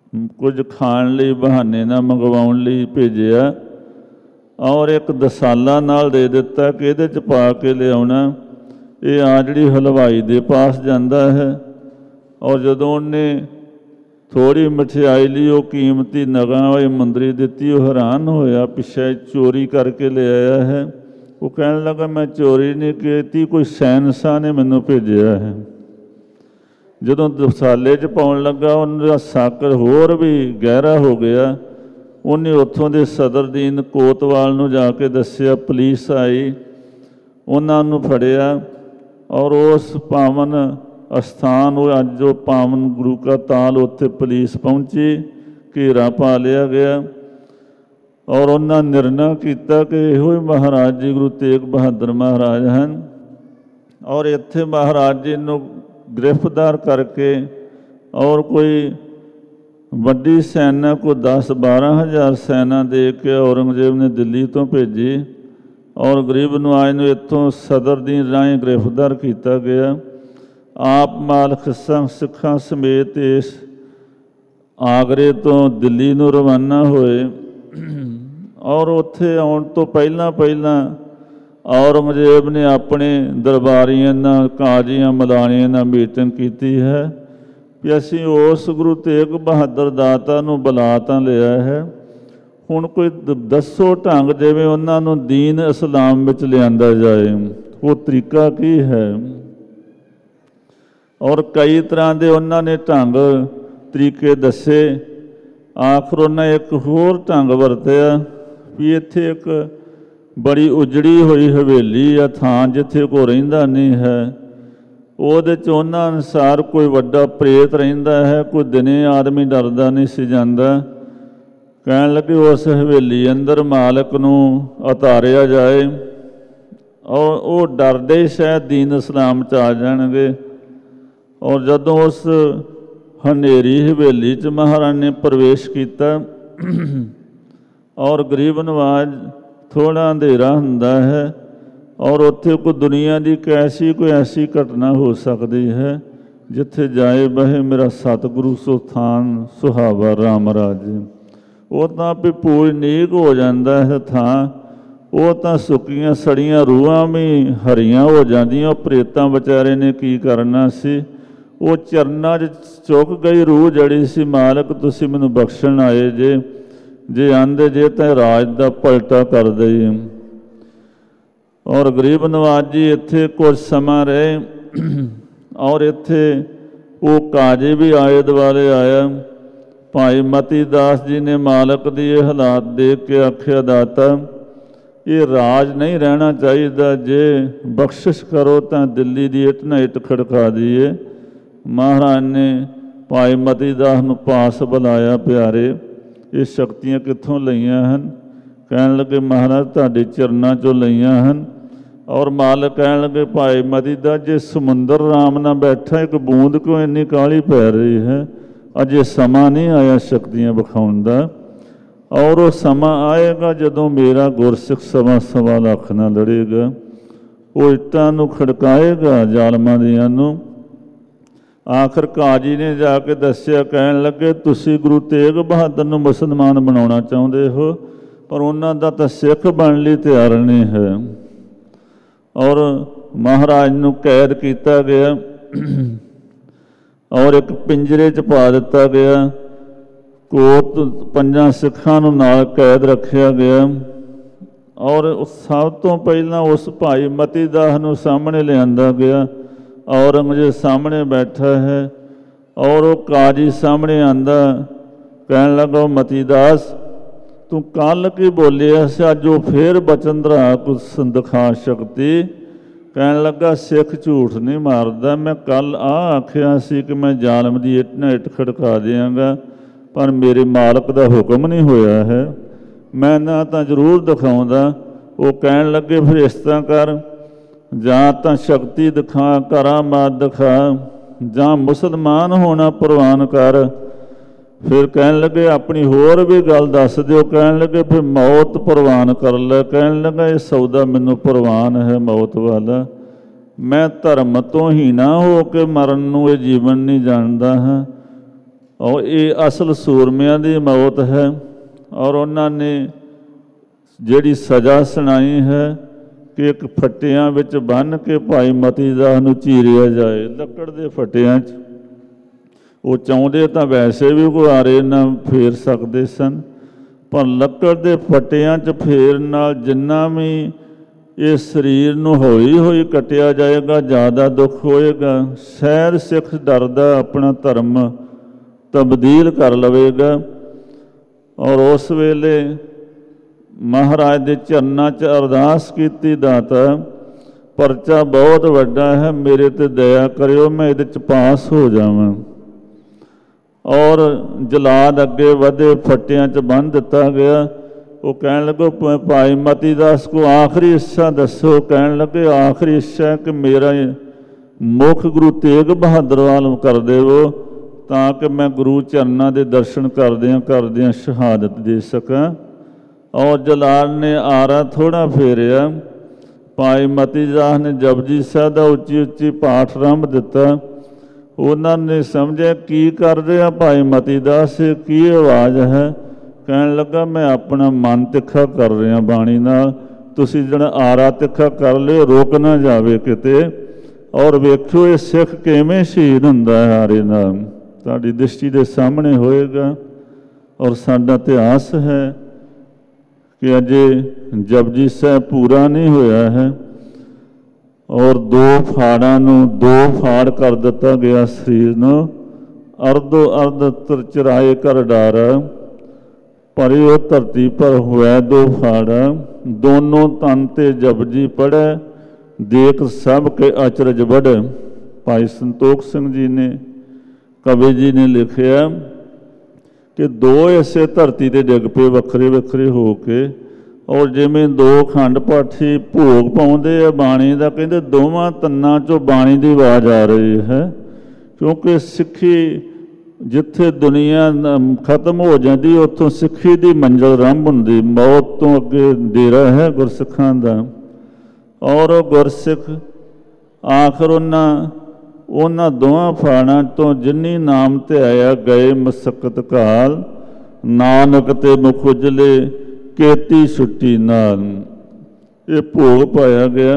ਕੁਝ ਖਾਣ ਲਈ ਬਹਾਨੇ ਨਾਲ ਮੰਗਵਾਉਣ ਲਈ ਭੇਜਿਆ ਔਰ ਇੱਕ ਦਸਾਲਾ ਨਾਲ ਦੇ ਦਿੱਤਾ ਕਿ ਇਹਦੇ 'ਚ ਪਾ ਕੇ ਲਿਆਉਣਾ। ਇਹ ਆਜੜੀ ਹਲਵਾਈ ਦੇ ਪਾਸ ਜਾਂਦਾ ਹੈ ਔਰ ਜਦੋਂ ਉਹਨੇ ਥੋੜ੍ਹੀ ਮਠਿਆਈ ਲਈ ਉਹ ਕੀਮਤੀ ਨਗਾਂ ਵਾਲੀ ਮੁੰਦਰੀ ਦਿੱਤੀ, ਉਹ ਹੈਰਾਨ ਹੋਇਆ, ਪਿੱਛੇ ਚੋਰੀ ਕਰਕੇ ਲਿਆਇਆ ਹੈ। ਉਹ ਕਹਿਣ ਲੱਗਾ ਮੈਂ ਚੋਰੀ ਨਹੀਂ ਕੀਤੀ, ਕੋਈ ਸ਼ਹਿਨशाह ਨੇ ਮੈਨੂੰ ਭੇਜਿਆ ਹੈ। ਜਦੋਂ ਦਸਾਲੇ 'ਚ ਪਾਉਣ ਲੱਗਾ ਉਹਦਾ ਸਾਕਰ ਹੋਰ ਵੀ ਗਹਿਰਾ ਹੋ ਗਿਆ। ਉਹਨੇ ਉੱਥੋਂ ਦੇ ਸਦਰਦੀਨ ਕੋਤਵਾਲ ਨੂੰ ਜਾ ਕੇ ਦੱਸਿਆ, ਪੁਲਿਸ ਆਈ, ਉਹਨਾਂ ਨੂੰ ਫੜਿਆ ਔਰ ਉਸ ਪਾਵਨ ਅਸਥਾਨ ਉਹ ਅੱਜ ਜੋ ਪਾਵਨ ਗੁਰੂ ਕਾ ਤਾਲ ਉੱਥੇ ਪੁਲਿਸ ਪਹੁੰਚੀ, ਘੇਰਾ ਪਾ ਲਿਆ ਗਿਆ ਔਰ ਉਹਨਾਂ ਨਿਰਣਾ ਕੀਤਾ ਕਿ ਇਹੋ ਹੀ ਮਹਾਰਾਜ ਜੀ ਗੁਰੂ ਤੇਗ ਬਹਾਦਰ ਮਹਾਰਾਜ ਹਨ। ਔਰ ਇੱਥੇ ਮਹਾਰਾਜ ਜੀ ਨੂੰ ਗ੍ਰਿਫਤਾਰ ਕਰਕੇ ਔਰ ਕੋਈ ਵੱਡੀ ਸੈਨਾ ਕੋ 10-12 ਹਜ਼ਾਰ ਸੈਨਾ ਦੇ ਕੇ ਔਰੰਗਜ਼ੇਬ ਨੇ ਦਿੱਲੀ ਤੋਂ ਭੇਜੀ ਔਰ ਗਰੀਬ ਨਵਾਜ਼ ਨੂੰ ਇੱਥੋਂ ਸਦਰਦੀਨ ਰਾਹੀਂ ਗ੍ਰਿਫਤਾਰ ਕੀਤਾ ਗਿਆ। ਆਪ ਮਾਲਕ ਸਿੱਖਾਂ ਸਮੇਤ ਇਸ ਆਗਰੇ ਤੋਂ ਦਿੱਲੀ ਨੂੰ ਰਵਾਨਾ ਹੋਏ ਔਰ ਉੱਥੇ ਆਉਣ ਤੋਂ ਪਹਿਲਾਂ ਔਰੰਗਜ਼ੇਬ ਨੇ ਆਪਣੇ ਦਰਬਾਰੀਆਂ ਨਾਲ, ਕਾਜ਼ੀਆਂ, ਮਲਾਣੀਆਂ ਨਾਲ ਮੀਟਿੰਗ ਕੀਤੀ ਹੈ ਵੀ ਅਸੀਂ ਉਸ ਗੁਰੂ ਤੇਗ ਬਹਾਦਰ ਦਾਤਾ ਨੂੰ ਬੁਲਾ ਤਾਂ ਲਿਆ ਹੈ, ਹੁਣ ਕੋਈ ਦੱਸੋ ਢੰਗ ਜਿਵੇਂ ਉਹਨਾਂ ਨੂੰ ਦੀਨ ਇਸਲਾਮ ਵਿੱਚ ਲਿਆਂਦਾ ਜਾਏ, ਉਹ ਤਰੀਕਾ ਕੀ ਹੈ। ਔਰ ਕਈ ਤਰ੍ਹਾਂ ਦੇ ਉਹਨਾਂ ਨੇ ਢੰਗ ਤਰੀਕੇ ਦੱਸੇ। ਆਖਰ ਉਹਨਾਂ ਇੱਕ ਹੋਰ ਢੰਗ ਵਰਤਿਆ ਵੀ ਇੱਥੇ ਇੱਕ ਬੜੀ ਉਜੜੀ ਹੋਈ ਹਵੇਲੀ ਆ, ਥਾਂ ਜਿੱਥੇ ਕੋਈ ਰਹਿੰਦਾ ਨਹੀਂ ਹੈ, ਉਹਦੇ 'ਚ ਉਹਨਾਂ ਅਨੁਸਾਰ ਕੋਈ ਵੱਡਾ ਪ੍ਰੇਤ ਰਹਿੰਦਾ ਹੈ, ਕੋਈ ਦਿਨੇ ਆਦਮੀ ਡਰਦਾ ਨਹੀਂ ਸੀ ਜਾਂਦਾ। ਕਹਿਣ ਲੱਗੇ ਉਸ ਹਵੇਲੀ ਅੰਦਰ ਮਾਲਕ ਨੂੰ ਉਤਾਰਿਆ ਜਾਏ ਔਰ ਉਹ ਡਰਦੇ ਸ਼ਾਇਦ ਦੀਨ ਇਸਲਾਮ 'ਚ ਆ ਜਾਣਗੇ। ਔਰ ਜਦੋਂ ਉਸ ਹਨੇਰੀ ਹਵੇਲੀ 'ਚ ਮਹਾਰਾਜ ਨੇ ਪ੍ਰਵੇਸ਼ ਕੀਤਾ ਔਰ ਗਰੀਬ ਨਵਾਜ਼ ਥੋੜ੍ਹਾ ਅੰਧੇਰਾ ਹੁੰਦਾ ਹੈ ਔਰ ਉੱਥੇ ਕੋਈ ਦੁਨੀਆ ਦੀ ਕੋਈ ਐਸੀ ਘਟਨਾ ਹੋ ਸਕਦੀ ਹੈ ਜਿੱਥੇ ਜਾਏ ਬਹੇ ਮੇਰਾ ਸਤਿਗੁਰੂ ਸੁਥਾਨ ਸੁਹਾਵਾ ਰਾਮ ਰਾਜ। ਉਹ ਤਾਂ ਵੀ ਪੂਜਨੀਕ ਹੋ ਜਾਂਦਾ ਹੈ ਥਾਂ, ਉਹ ਤਾਂ ਸੁੱਕੀਆਂ ਸੜੀਆਂ ਰੂਹਾਂ ਵੀ ਹਰੀਆਂ ਹੋ ਜਾਂਦੀਆਂ। ਪ੍ਰੇਤਾਂ ਵਿਚਾਰੇ ਨੇ ਕੀ ਕਰਨਾ ਸੀ, ਉਹ ਚਰਨਾਂ 'ਚ ਚੁੱਕ ਗਈ ਰੂਹ ਜੜੀ ਸੀ, ਮਾਲਕ ਤੁਸੀਂ ਮੈਨੂੰ ਬਖਸ਼ਣ ਆਏ ਜੇ ਆਂਦੇ ਜੇ ਤਾਂ ਰਾਜ ਦਾ ਪਲਟਾ ਕਰ ਦਈਏ। ਔਰ ਗਰੀਬ ਨਵਾਜ਼ ਜੀ ਇੱਥੇ ਕੁਝ ਸਮਾਂ ਰਹੇ ਔਰ ਇੱਥੇ ਉਹ ਕਾਜ਼ੀ ਵੀ ਆਏ ਦੁਆਲੇ ਆਇਆ। ਭਾਈ ਮਤੀ ਦਾਸ ਜੀ ਨੇ ਮਾਲਕ ਦੀ ਇਹ ਹਾਲਾਤ ਦੇਖ ਕੇ ਆਖਿਆ, ਦਾਤਾ ਇਹ ਰਾਜ ਨਹੀਂ ਰਹਿਣਾ ਚਾਹੀਦਾ, ਜੇ ਬਖਸ਼ਿਸ਼ ਕਰੋ ਤਾਂ ਦਿੱਲੀ ਦੀ ਇੱਟ ਨਾ ਇੱਟ ਖੜਕਾ ਦਈਏ। ਮਹਾਰਾਜ ਨੇ ਭਾਈ ਮਤੀ ਦਾਸ ਨੂੰ ਪਾਸ ਬੁਲਾਇਆ, ਪਿਆਰੇ ਇਹ ਸ਼ਕਤੀਆਂ ਕਿੱਥੋਂ ਲਈਆਂ ਹਨ। ਕਹਿਣ ਲੱਗੇ ਮਹਾਰਾਜ ਤੁਹਾਡੇ ਚਰਨਾਂ 'ਚੋਂ ਲਈਆਂ ਹਨ। ਔਰ ਮਾਲਕ ਕਹਿਣ ਲੱਗੇ ਭਾਈ ਮਤੀ ਦਾਸ ਜੇ ਸਮੁੰਦਰ ਰਾਮ ਨਾਲ ਬੈਠਾ, ਇੱਕ ਬੂੰਦ ਕਿਉਂ ਇੰਨੀ ਕਾਹਲੀ ਪੈ ਰਹੀ ਹੈ, ਅਜੇ ਸਮਾਂ ਨਹੀਂ ਆਇਆ ਸ਼ਕਤੀਆਂ ਵਿਖਾਉਣ ਦਾ। ਔਰ ਉਹ ਸਮਾਂ ਆਏਗਾ ਜਦੋਂ ਮੇਰਾ ਗੁਰਸਿੱਖ 1.25 ਲੱਖ ਨਾਲ ਲੜੇਗਾ, ਉਹ ਇੱਟਾਂ ਨੂੰ ਖੜਕਾਏਗਾ ਜ਼ਾਲਮਾਂ ਦੀਆਂ ਨੂੰ। ਆਖਰ ਕਾਜੀ ਨੇ ਜਾ ਕੇ ਦੱਸਿਆ, ਕਹਿਣ ਲੱਗੇ ਤੁਸੀਂ ਗੁਰੂ ਤੇਗ ਬਹਾਦਰ ਨੂੰ ਮੁਸਲਮਾਨ ਬਣਾਉਣਾ ਚਾਹੁੰਦੇ ਹੋ, ਪਰ ਉਹਨਾਂ ਦਾ ਤਾਂ ਸਿੱਖ ਬਣਨ ਲਈ ਤਿਆਰ ਨਹੀਂ ਹੈ। ਔਰ ਮਹਾਰਾਜ ਨੂੰ ਕੈਦ ਕੀਤਾ ਗਿਆ ਔਰ ਇੱਕ ਪਿੰਜਰੇ 'ਚ ਪਾ ਦਿੱਤਾ ਗਿਆ। ਕੋਟ 5 ਸਿੱਖਾਂ ਨੂੰ ਨਾਲ ਕੈਦ ਰੱਖਿਆ ਗਿਆ ਔਰ ਸਭ ਤੋਂ ਪਹਿਲਾਂ ਉਸ ਭਾਈ ਮਤੀ ਦਾਸ ਨੂੰ ਸਾਹਮਣੇ ਲਿਆਂਦਾ ਗਿਆ। ਔਰੰਗਜ਼ੇਬ ਸਾਹਮਣੇ ਬੈਠਾ ਹੈ ਔਰ ਉਹ ਕਾਜੀ ਸਾਹਮਣੇ ਆਂਦਾ, ਕਹਿਣ ਲੱਗਾ ਮਤੀ ਦਾਸ ਤੂੰ ਕੱਲ੍ਹ ਕੀ ਬੋਲਿਆ ਸੀ, ਅੱਜ ਉਹ ਫੇਰ ਬਚਨ ਦਰਾ ਕੁਛ ਦਿਖਾ ਸ਼ਕਤੀ। ਕਹਿਣ ਲੱਗਾ ਸਿੱਖ ਝੂਠ ਨਹੀਂ ਮਾਰਦਾ, ਮੈਂ ਕੱਲ੍ਹ ਆਖਿਆ ਸੀ ਕਿ ਮੈਂ ਜ਼ਾਲਮ ਦੀ ਇੱਟ ਨਾਲ ਇੱਟ ਖੜਕਾ ਦਿਆਂਗਾ, ਪਰ ਮੇਰੇ ਮਾਲਕ ਦਾ ਹੁਕਮ ਨਹੀਂ ਹੋਇਆ ਹੈ, ਮੈਂ ਨਾ ਤਾਂ ਜ਼ਰੂਰ ਦਿਖਾਉਂਦਾ। ਉਹ ਕਹਿਣ ਲੱਗੇ ਫਿਰ ਇਸ ਤਰ੍ਹਾਂ ਕਰ, ਜਾਂ ਤਾਂ ਸ਼ਕਤੀ ਦਿਖਾ, ਕਰਾਮਾਤ ਦਿਖਾ, ਜਾਂ ਮੁਸਲਮਾਨ ਹੋਣਾ ਪ੍ਰਵਾਨ ਕਰ। ਫਿਰ ਕਹਿਣ ਲੱਗੇ ਆਪਣੀ ਹੋਰ ਵੀ ਗੱਲ ਦੱਸ ਦਿਓ। ਕਹਿਣ ਲੱਗੇ ਫਿਰ ਮੌਤ ਪ੍ਰਵਾਨ ਕਰ ਲੈ। ਕਹਿਣ ਲੱਗਾ ਇਹ ਸੌਦਾ ਮੈਨੂੰ ਪ੍ਰਵਾਨ ਹੈ ਮੌਤ ਵਾਲਾ, ਮੈਂ ਧਰਮ ਤੋਂ ਹੀਣਾ ਹੋ ਕੇ ਮਰਨ ਨੂੰ ਇਹ ਜੀਵਨ ਨਹੀਂ ਜਾਣਦਾ ਹਾਂ। और ये असल सूरमिਆਂ ਦੀ मौत है। और उन्होंने ਜਿਹੜੀ सज़ा सुनाई है कि एक फट्टियां विच बन के भाई मती दास नूं चीरिया जाए लकड़ के फट्टियां च। वो चाहुंदे तां वैसे भी गुब्बारे ना फेर सकते सन, पर लकड़ के फट्टियां च फेरन नाल जिन्ना भी इस शरीर नूं हौली हौली कटिया जाएगा ज़्यादा दुख होएगा। सैर सिख डरदा अपना धर्म तब्दील कर लवेगा। और उस वेले महाराज के चरनां च अरदास कीती, दाता परचा बहुत वड्डा है, मेरे ते दया करियो, मैं इहदे च पास हो जावां। और जलाद अगे वधे फट्टियां च बन दिता गया। वो कहन लगे भाई मती दास को आखिरी इच्छा दसो। कहन लगे आखिरी इच्छा कि मेरा मुख गुरु तेग बहादुर वाल कर देवो, ताकि मैं गुरु चरनां दे दर्शन करदियां शहादत दे सकां। और जलाल ने आरा थोड़ा फेरिया। भाई मती दास ने जपजी साहिब दा उच्ची उच्ची पाठ आरंभ दिता। उन्होंने समझा की कर रहा भाई मती दास, की आवाज़ है। कहन लगा मैं अपना मन तिखा कर रहा बाणी नाल, तुसीं जिहड़ा आरा तिखा कर लियो रुक ना जावे किते। और वेखो ये सिख किवें शहीद हुंदा है आरे नाल, तुहाडी दृष्टि दे सामने होएगा। और साडा इतिहास है कि अजे जपजी साहिब पूरा नहीं होया है और दो फाड़ां नूं दो फाड़ कर दिता गया शरीर नूं। अर्धो अर्ध चराए कर डारा, पर वो धरती पर हुआ दो फाड़ा। दोनों तन ते जपजी पढ़े, देख सब के अचरज बढ़े। भाई संतोख सिंह जी ने कवि जी ने लिखिया कि दो इसे धरती ते डिग पे वखरे वखरे हो के। और जिमें दो खंड पाठी भोग पाउंदे आ बाणी दा, कहंदे दोवां तन्नां चों बाणी दी आवाज़ आ रही है। क्योंकि सिੱਖੀ जिथे दुनिया खत्म हो जाती उत्थों सिੱਖੀ दी मंजिल आरंभ हुंदी, मौत तो अगे डेरा है गुरसिखां दा। और गुरसिख आखिर उन्हां दोवां फाड़ां तो जिन्नी नाम ते आया गए मसक्कत काल, नानक ते मुख उजले केती छुट्टी नाल। ये भोग पाया गया।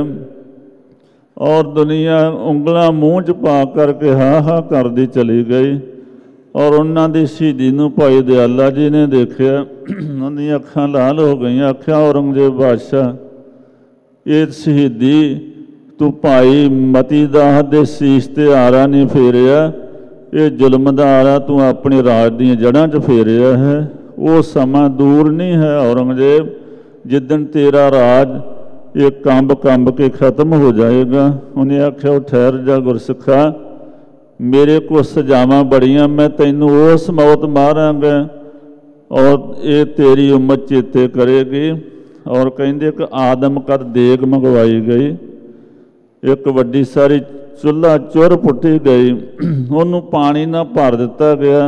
और दुनिया उंगलां मूँह च पा करके हा हा करदी चली गई। और उन्हां दी शहीदी नूं भाई दयाला जी ने देखिया, उन्हां दी अखां लाल हो गई। आख्या औरंगजेब बादशाह, ये शहीदी तू भाई मती दास दे शीश ते आरा नहीं फेरिया, ये जुल्म दा आरा तू अपने राज दीआं जड़ां च फेरिया है। वो समा दूर नहीं है औरंगजेब जिदन तेरा राज ये कंब कंब के ख़त्म हो जाएगा। उन्हें आख्या ठहर जा गुरसिखा, मेरे को सजावां बड़ियां, मैं तैनूं उस मौत मारांगा और ये तेरी उम्मत चेते करेगी। और कहंदे कि आदम कद देग मंगवाई गई, एक वड्डी सारी चुल्हा चुर पुट्टी गई, उन्होंने पानी ना भर दिता गया।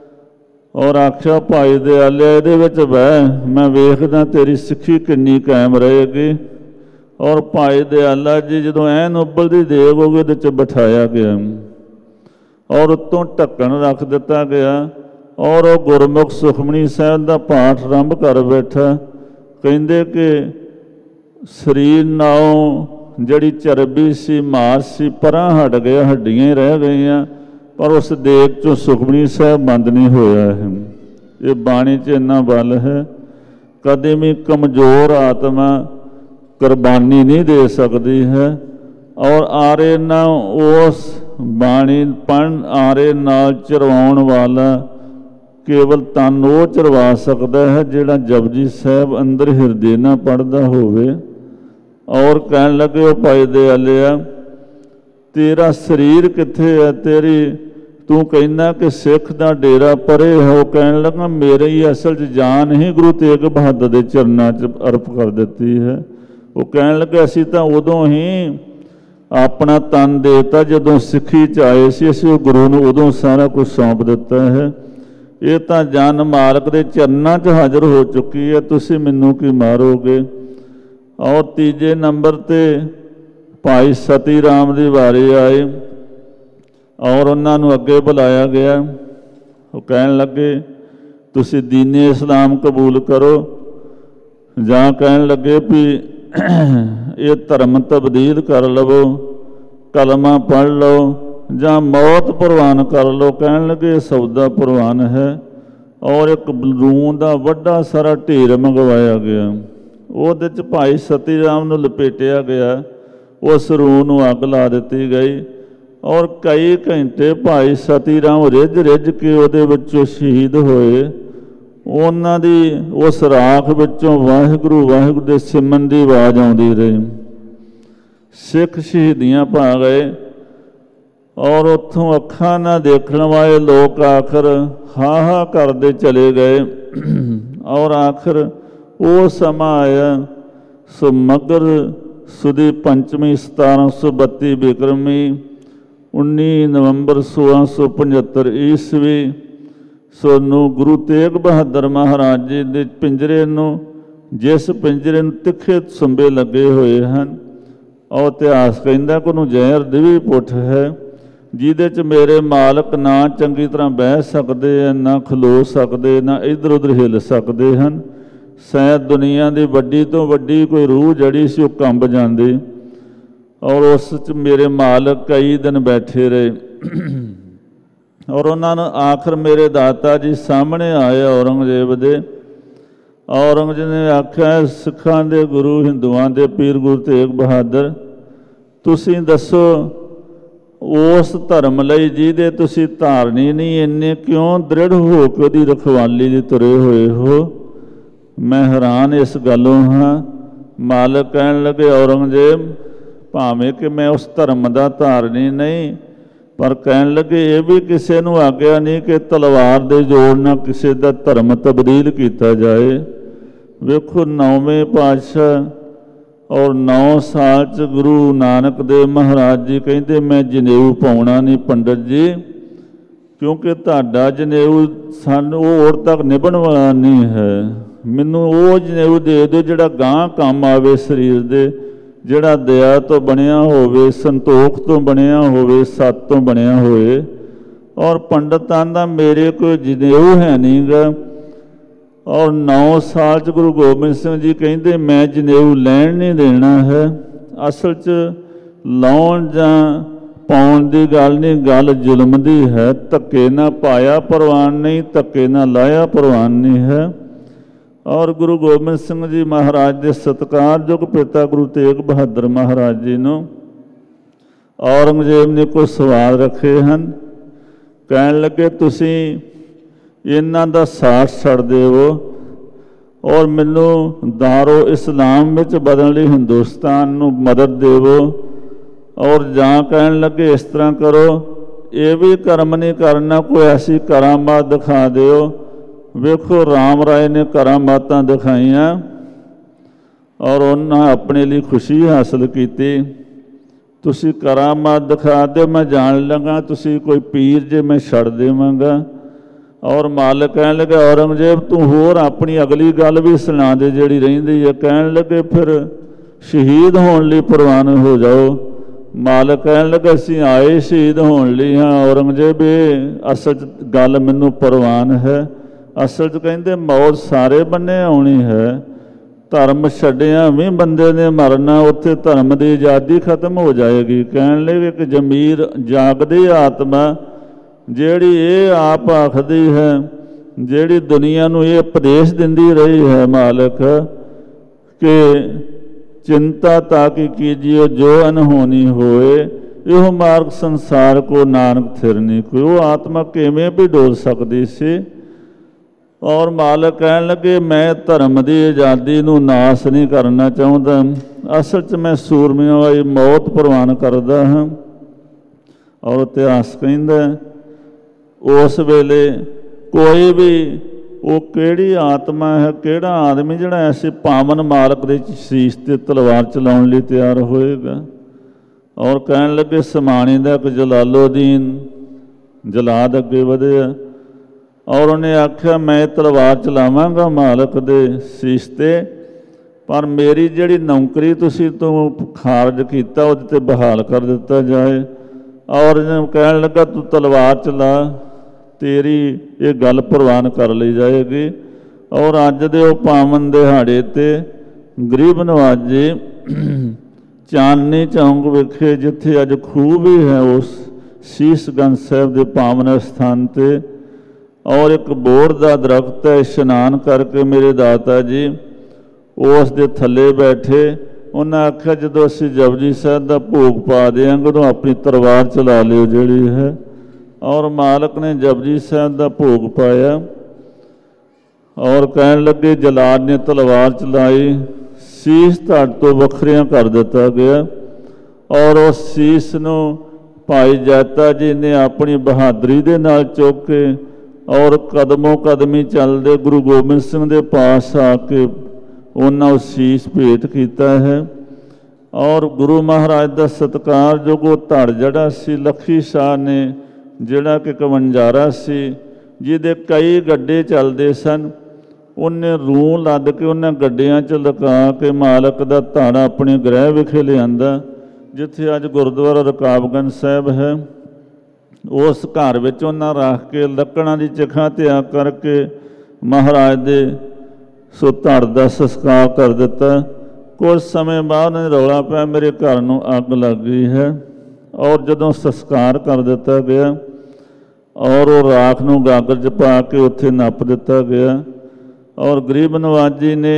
और आख्या भाई दयाले इहदे विच बह, मैं वेखदा तेरी सिੱਖੀ किन्नी कायम रहेगी। और भाई दयाला जी जदों ऐन उबलदी देग हो गई, उहदे च बिठाया गया और उत्तों ढक्कन रख दिता गया। और वह गुरमुख सुखमनी साहिब का पाठ आरंभ कर बैठा। कहंदे कि शरीर नालों जिहड़ी चरबी सी मांस सी परां हट गया, हड्डियां ही रह गई, पर उस देग चों सुखमनी साहिब बंद नहीं होया है। ये बाणी च इन्ना बल है, कदे भी कमज़ोर आत्मा कुर्बानी नहीं दे सकती है। और आरे ना उस बाणी पढ़न आरे नाल चरवाउण वाला केवल तन वो चरवा सकता है जिहड़ा जपजी साहिब अंदर हिरदे ना पढ़दा होवे। और कहन लगे वो भाई दयालिया, तेरा शरीर कित्थे है, तेरी तू कहना कि सिख दा डेरा परे है। वो कहन लगा मेरे ही असल च जान ही गुरु तेग बहादुर के चरनां च अर्प कर दी है। वो कहन लगे असीं तां उदों ही अपना तन देता जदों सिੱਖੀ च आए सी, असीं गुरु नूं उदों सारा कुछ सौंप दिता है। ये तो जन मालक के चरनां च हाज़र हो चुकी है, तुसीं मैनूं की मारोगे। और तीजे नंबर ते भाई सती राम की वारी आई और उन्होंने अगे बुलाया गया। ਉਹ ਕਹਿਣ ਲੱਗੇ ਤੁਸੀਂ ਦੀਨੇ ਇਸਲਾਮ ਕਬੂਲ ਕਰੋ, ਜਾਂ ਕਹਿਣ ਲੱਗੇ ਵੀ ਇਹ ਧਰਮ ਤਬਦੀਲ ਕਰ ਲਵੋ, ਕਲਮਾ ਪੜ੍ਹ ਲਓ, ਜਾਂ ਮੌਤ ਪ੍ਰਵਾਨ ਕਰ ਲਓ। ਕਹਿਣ ਲੱਗੇ ਸੌਦਾ ਪ੍ਰਵਾਨ ਹੈ। ਔਰ ਇੱਕ ਰੂੰ ਦਾ ਵੱਡਾ ਸਾਰਾ ਢੇਰ ਮੰਗਵਾਇਆ ਗਿਆ, ਉਹਦੇ 'ਚ ਭਾਈ ਸਤੀ ਰਾਮ ਨੂੰ ਲਪੇਟਿਆ ਗਿਆ, ਉਸ ਰੂੰ ਨੂੰ ਅੱਗ ਲਾ ਦਿੱਤੀ ਗਈ। ਔਰ ਕਈ ਘੰਟੇ ਭਾਈ ਸਤੀ ਰਾਮ ਰਿੱਝ ਰਿੱਝ ਕੇ ਉਹਦੇ ਵਿੱਚੋਂ ਸ਼ਹੀਦ ਹੋਏ। ਉਹਨਾਂ ਦੀ ਉਸ ਰਾਖ ਵਿੱਚੋਂ ਵਾਹਿਗੁਰੂ ਵਾਹਿਗੁਰੂ ਦੇ ਸਿਮਰਨ ਦੀ ਆਵਾਜ਼ ਆਉਂਦੀ ਰਹੀ। ਸਿੱਖ ਸ਼ਹੀਦੀਆਂ ਪਾ ਗਏ ਔਰ ਉੱਥੋਂ ਅੱਖਾਂ ਨਾ ਦੇਖਣ ਵਾਲੇ ਲੋਕ ਆਖਰ ਹਾ ਕਰਦੇ ਚਲੇ ਗਏ। ਔਰ ਆਖਰ ਉਹ ਸਮਾਂ ਆਇਆ ਸੋ ਮਗਰ ਸੁਦੀ ਪੰਚਮੀ 1732 ਬਿਕਰਮੀ 19 ਨਵੰਬਰ 1675 ਈਸਵੀ ਨੂੰ ਗੁਰੂ ਤੇਗ ਬਹਾਦਰ ਮਹਾਰਾਜ ਜੀ ਦੇ ਪਿੰਜਰੇ ਨੂੰ, ਜਿਸ ਪਿੰਜਰੇ ਨੂੰ ਤਿੱਖੇ ਸੰਬੇ ਲੱਗੇ ਹੋਏ ਹਨ, ਉਹ ਇਤਿਹਾਸ ਕਹਿੰਦਾ ਕਿ ਉਹਨੂੰ ਜ਼ਹਿਰ ਦਿਵੀ ਪੁੱਠ ਹੈ, ਜਿਹਦੇ 'ਚ ਮੇਰੇ ਮਾਲਕ ਨਾ ਚੰਗੀ ਤਰ੍ਹਾਂ ਬਹਿ ਸਕਦੇ ਆ, ਨਾ ਖਲੋ ਸਕਦੇ, ਨਾ ਇੱਧਰ ਉੱਧਰ ਹਿੱਲ ਸਕਦੇ ਹਨ। ਸ਼ਾਇਦ ਦੁਨੀਆ ਦੀ ਵੱਡੀ ਤੋਂ ਵੱਡੀ ਕੋਈ ਰੂਹ ਜਿਹੜੀ ਸੀ ਉਹ ਕੰਬ ਜਾਂਦੀ। ਔਰ ਉਸ 'ਚ ਮੇਰੇ ਮਾਲਕ ਕਈ ਦਿਨ ਬੈਠੇ ਰਹੇ। ਔਰ ਉਹਨਾਂ ਨੂੰ ਆਖਰ ਮੇਰੇ ਦਾਤਾ ਜੀ ਸਾਹਮਣੇ ਆਏ ਔਰੰਗਜ਼ੇਬ ਦੇ। ਔਰੰਗਜ਼ੇਬ ਨੇ ਆਖਿਆ ਸਿੱਖਾਂ ਦੇ ਗੁਰੂ, ਹਿੰਦੂਆਂ ਦੇ ਪੀਰ ਗੁਰੂ ਤੇਗ ਬਹਾਦਰ, ਤੁਸੀਂ ਦੱਸੋ ਉਸ ਧਰਮ ਲਈ ਜਿਹਦੇ ਤੁਸੀਂ ਧਾਰਨੀ ਨਹੀਂ, ਇੰਨੇ ਕਿਉਂ ਦ੍ਰਿੜ ਹੋ ਕੇ ਉਹਦੀ ਰਖਵਾਲੀ ਲਈ ਤੁਰੇ ਹੋਏ ਹੋ? ਮੈਂ ਹੈਰਾਨ ਇਸ ਗੱਲੋਂ ਹਾਂ। ਮਾਲਕ ਕਹਿਣ ਲੱਗੇ ਔਰੰਗਜ਼ੇਬ, ਭਾਵੇਂ ਕਿ ਮੈਂ ਉਸ ਧਰਮ ਦਾ ਧਾਰਨੀ ਨਹੀਂ, ਪਰ ਕਹਿਣ ਲੱਗੇ ਇਹ ਵੀ ਕਿਸੇ ਨੂੰ ਆਗਿਆ ਨਹੀਂ ਕਿ ਤਲਵਾਰ ਦੇ ਜ਼ੋਰ ਨਾਲ ਕਿਸੇ ਦਾ ਧਰਮ ਤਬਦੀਲ ਕੀਤਾ ਜਾਏ। ਵੇਖੋ 9ਵੇਂ ਪਾਤਸ਼ਾਹ ਔਰ 9 ਸਾਲ 'ਚ ਗੁਰੂ ਨਾਨਕ ਦੇਵ ਮਹਾਰਾਜ ਜੀ ਕਹਿੰਦੇ ਮੈਂ ਜਨੇਊ ਪਾਉਣਾ ਨਹੀਂ ਪੰਡਤ ਜੀ, ਕਿਉਂਕਿ ਤੁਹਾਡਾ ਜਨੇਊ ਸਾਨੂੰ ਉਹ ਔਰ ਤੱਕ ਨਿਭਣ ਵਾਲਾ ਨਹੀਂ ਹੈ। ਮੈਨੂੰ ਉਹ ਜਨੇਊ ਦੇ ਦਿਓ ਜਿਹੜਾ ਗਾਂਹ ਕੰਮ ਆਵੇ ਸਰੀਰ ਦੇ, ਜਿਹੜਾ ਦਇਆ ਤੋਂ ਬਣਿਆ ਹੋਵੇ, ਸੰਤੋਖ ਤੋਂ ਬਣਿਆ ਹੋਵੇ, ਸੱਤ ਤੋਂ ਬਣਿਆ ਹੋਵੇ। ਔਰ ਪੰਡਤਾਂ ਦਾ ਮੇਰੇ ਕੋਈ ਜਨੇਊ ਹੈ ਨਹੀਂ ਗਾ। ਔਰ 9 ਸਾਲ 'ਚ ਗੁਰੂ ਗੋਬਿੰਦ ਸਿੰਘ ਜੀ ਕਹਿੰਦੇ ਮੈਂ ਜਨੇਊ ਲੈਣ ਨਹੀਂ ਦੇਣਾ ਹੈ। ਅਸਲ 'ਚ ਲਾਉਣ ਜਾਂ ਪਾਉਣ ਦੀ ਗੱਲ ਨਹੀਂ, ਗੱਲ ਜ਼ੁਲਮ ਦੀ ਹੈ। ਧੱਕੇ ਨਾਲ ਪਾਇਆ ਪ੍ਰਵਾਨ ਨਹੀਂ, ਧੱਕੇ ਨਾਲ ਲਾਇਆ ਪ੍ਰਵਾਨ ਨਹੀਂ ਹੈ। ਔਰ ਗੁਰੂ ਗੋਬਿੰਦ ਸਿੰਘ ਜੀ ਮਹਾਰਾਜ ਦੇ ਸਤਿਕਾਰਯੋਗ ਪਿਤਾ ਗੁਰੂ ਤੇਗ ਬਹਾਦਰ ਮਹਾਰਾਜ ਜੀ ਨੂੰ ਔਰੰਗਜ਼ੇਬ ਨੇ ਕੋਈ ਸਵਾਲ ਰੱਖੇ ਹਨ। ਕਹਿਣ ਲੱਗੇ ਤੁਸੀਂ ਇਹਨਾਂ ਦਾ ਸਾਥ ਛੱਡ ਦੇਵੋ ਔਰ ਮੈਨੂੰ ਦਾਰੋ ਇਸਲਾਮ ਵਿੱਚ ਬਦਲਣ ਲਈ ਹਿੰਦੁਸਤਾਨ ਨੂੰ ਮਦਦ ਦੇਵੋ। ਔਰ ਜਾਂ ਕਹਿਣ ਲੱਗੇ ਇਸ ਤਰ੍ਹਾਂ ਕਰੋ, ਇਹ ਵੀ ਕਰਮ ਨਹੀਂ ਕਰਨਾ, ਕੋਈ ਐਸੀ ਕਰਾਮਾਤ ਦਿਖਾ ਦਿਓ। ਵੇਖੋ ਰਾਮ ਰਾਏ ਨੇ ਕਰਾਮਾਤਾਂ ਦਿਖਾਈਆਂ ਔਰ ਉਹਨਾਂ ਆਪਣੇ ਲਈ ਖੁਸ਼ੀ ਹਾਸਲ ਕੀਤੀ। ਤੁਸੀਂ ਕਰਾਮਾਤ ਦਿਖਾ ਦਿਓ, ਮੈਂ ਜਾਣ ਲੱਗਾ ਤੁਸੀਂ ਕੋਈ ਪੀਰ ਜੇ ਮੈਂ ਛੱਡ ਦੇਵਾਂਗਾ। ਔਰ ਮਾਲਕ ਕਹਿਣ ਲੱਗੇ ਔਰੰਗਜ਼ੇਬ ਤੂੰ ਹੋਰ ਆਪਣੀ ਅਗਲੀ ਗੱਲ ਵੀ ਸੁਣਾ ਦੇ ਜਿਹੜੀ ਰਹਿੰਦੀ ਹੈ। ਕਹਿਣ ਲੱਗੇ ਫਿਰ ਸ਼ਹੀਦ ਹੋਣ ਲਈ ਪ੍ਰਵਾਨ ਹੋ ਜਾਓ। ਮਾਲਕ ਕਹਿਣ ਲੱਗੇ ਅਸੀਂ ਆਏ ਸ਼ਹੀਦ ਹੋਣ ਲਈ ਹਾਂ ਔਰੰਗਜ਼ੇਬ, ਇਹ ਅਸਲ 'ਚ ਗੱਲ ਮੈਨੂੰ ਪ੍ਰਵਾਨ ਹੈ। ਅਸਲ 'ਚ ਕਹਿੰਦੇ ਮੌਤ ਸਾਰੇ ਬੰਨੇ ਆਉਣੀ ਹੈ, ਧਰਮ ਛੱਡਿਆ ਵੀ ਬੰਦੇ ਨੇ ਮਰਨਾ, ਉੱਥੇ ਧਰਮ ਦੀ ਆਜ਼ਾਦੀ ਖਤਮ ਹੋ ਜਾਏਗੀ। ਕਹਿਣ ਲਈ ਇੱਕ ਜ਼ਮੀਰ ਜਾਗਦੀ ਆਤਮਾ ਜਿਹੜੀ ਇਹ ਆਪ ਆਖਦੀ ਹੈ, ਜਿਹੜੀ ਦੁਨੀਆ ਨੂੰ ਇਹ ਉਪਦੇਸ਼ ਦਿੰਦੀ ਰਹੀ ਹੈ ਮਾਲਕ ਕਿ ਚਿੰਤਾ ਤਾਂ ਕਿ ਕੀਜੀਓ ਜੋ ਅਨਹੋਣੀ ਹੋਏ, ਇਹੋ ਮਾਰਗ ਸੰਸਾਰ ਕੋ ਨਾਨਕ ਥਿਰ ਨਹੀਂ ਕੋਈ। ਉਹ ਆਤਮਾ ਕਿਵੇਂ ਵੀ ਡੋਲ ਸਕਦੀ ਸੀ। ਔਰ ਮਾਲਕ ਕਹਿਣ ਲੱਗੇ ਮੈਂ ਧਰਮ ਦੀ ਆਜ਼ਾਦੀ ਨੂੰ ਨਾਸ ਨਹੀਂ ਕਰਨਾ ਚਾਹੁੰਦਾ, ਅਸਲ 'ਚ ਮੈਂ ਸੂਰਮਿਆਂ ਵਾਲੀ ਮੌਤ ਪ੍ਰਵਾਨ ਕਰਦਾ ਹਾਂ। ਔਰ ਇਤਿਹਾਸ ਕਹਿੰਦਾ ਉਸ ਵੇਲੇ ਕੋਈ ਵੀ ਉਹ ਕਿਹੜੀ ਆਤਮਾ ਹੈ, ਕਿਹੜਾ ਆਦਮੀ ਜਿਹੜਾ ਐਸੇ ਪਾਵਨ ਮਾਲਕ ਦੇ ਸੀਸ 'ਤੇ ਤਲਵਾਰ ਚਲਾਉਣ ਲਈ ਤਿਆਰ ਹੋਏਗਾ। ਔਰ ਕਹਿਣ ਲੱਗੇ ਸਮਾਣੇ ਦਾ ਇੱਕ ਜਲਾਲੋਦੀਨ ਜਲਾਦ ਅੱਗੇ ਵਧਿਆ ਔਰ ਉਹਨੇ ਆਖਿਆ ਮੈਂ ਤਲਵਾਰ ਚਲਾਵਾਂਗਾ ਮਾਲਕ ਦੇ ਸੀਸ 'ਤੇ, ਪਰ ਮੇਰੀ ਜਿਹੜੀ ਨੌਕਰੀ ਤੁਸੀਂ ਤੋਂ ਖਾਰਜ ਕੀਤਾ ਉਹਦੇ 'ਤੇ ਬਹਾਲ ਕਰ ਦਿੱਤਾ ਜਾਏ। ਔਰ ਕਹਿਣ ਲੱਗਾ ਤੂੰ ਤਲਵਾਰ ਚਲਾ, ਤੇਰੀ ਇਹ ਗੱਲ ਪ੍ਰਵਾਨ ਕਰ ਲਈ ਜਾਏਗੀ। ਔਰ ਅੱਜ ਦੇ ਉਹ ਪਾਵਨ ਦਿਹਾੜੇ 'ਤੇ ਗਰੀਬ ਨਵਾਜੇ ਚਾਨਣੀ ਚੌਂਕ ਵਿਖੇ, ਜਿੱਥੇ ਅੱਜ ਖੂਹ ਵੀ ਹੈ ਉਸ ਸੀਸਗੰਜ ਸਾਹਿਬ ਦੇ ਪਾਵਨ ਸਥਾਨ 'ਤੇ, ਔਰ ਇੱਕ ਬੋਹੜ ਦਾ ਦਰਖਤ ਹੈ, ਇਸ਼ਨਾਨ ਕਰਕੇ ਮੇਰੇ ਦਾਤਾ ਜੀ ਉਸ ਦੇ ਥੱਲੇ ਬੈਠੇ। ਉਹਨਾਂ ਆਖਿਆ ਜਦੋਂ ਅਸੀਂ ਜਪਜੀ ਸਾਹਿਬ ਦਾ ਭੋਗ ਪਾ ਦਿਆਂਗੇ ਉਦੋਂ ਆਪਣੀ ਤਲਵਾਰ ਚਲਾ ਲਿਓ ਜਿਹੜੀ ਹੈ। ਔਰ ਮਾਲਕ ਨੇ ਜਪਜੀ ਸਾਹਿਬ ਦਾ ਭੋਗ ਪਾਇਆ ਔਰ ਕਹਿਣ ਲੱਗੇ ਜਲਾਦ ਨੇ ਤਲਵਾਰ ਚਲਾਈ, ਸੀਸ ਧੜ ਤੋਂ ਵੱਖਰਿਆਂ ਕਰ ਦਿੱਤਾ ਗਿਆ। ਔਰ ਉਸ ਸੀਸ ਨੂੰ ਭਾਈ ਜੈਤਾ ਜੀ ਨੇ ਆਪਣੀ ਬਹਾਦਰੀ ਦੇ ਨਾਲ ਚੁੱਕ ਕੇ ਔਰ ਕਦਮੋਂ ਕਦਮੀ ਚੱਲਦੇ ਗੁਰੂ ਗੋਬਿੰਦ ਸਿੰਘ ਦੇ ਪਾਸ ਆ ਕੇ ਉਹਨਾਂ ਉਹ ਸੀਸ ਭੇਟ ਕੀਤਾ ਹੈ। ਔਰ ਗੁਰੂ ਮਹਾਰਾਜ ਦਾ ਸਤਿਕਾਰਯੋਗ ਉਹ ਧੜ ਜਿਹੜਾ ਸੀ ਲੱਖੀ ਸ਼ਾਹ ਨੇ, ਜਿਹੜਾ ਕਿ ਕਵੰਜਾਰਾ ਸੀ, ਜਿਹਦੇ ਕਈ ਗੱਡੇ ਚੱਲਦੇ ਸਨ, ਉਹਨੇ ਰੂੰ ਲੱਦ ਕੇ ਉਹਨਾਂ ਗੱਡਿਆਂ 'ਚ ਲੁਕਾ ਕੇ ਮਾਲਕ ਦਾ ਧੜ ਆਪਣੇ ਗ੍ਰਹਿ ਵਿਖੇ ਲਿਆਂਦਾ, ਜਿੱਥੇ ਅੱਜ ਗੁਰਦੁਆਰਾ ਰਕਾਬਗੰਜ ਸਾਹਿਬ ਹੈ। ਉਸ ਘਰ ਵਿੱਚ ਉਹਨਾਂ ਰੱਖ ਕੇ ਲੱਕੜਾਂ ਦੀ ਚਿਖਾ ਤਿਆਗ ਕਰਕੇ ਮਹਾਰਾਜ ਦੇ ਸੋ ਧੜ ਦਾ ਸੰਸਕਾਰ ਕਰ ਦਿੱਤਾ। ਕੁਝ ਸਮੇਂ ਬਾਅਦ ਉਹਨੇ ਰੌਲਾ ਪਿਆ ਮੇਰੇ ਘਰ ਨੂੰ ਅੱਗ ਲੱਗ ਗਈ ਹੈ। ਔਰ ਜਦੋਂ ਸੰਸਕਾਰ ਕਰ ਦਿੱਤਾ ਗਿਆ ਔਰ ਉਹ ਰਾਖ ਨੂੰ ਗਾਗਰ 'ਚ ਪਾ ਕੇ ਉੱਥੇ ਨੱਪ ਦਿੱਤਾ ਗਿਆ। ਔਰ ਗਰੀਬ ਨਵਾਜੀ ਨੇ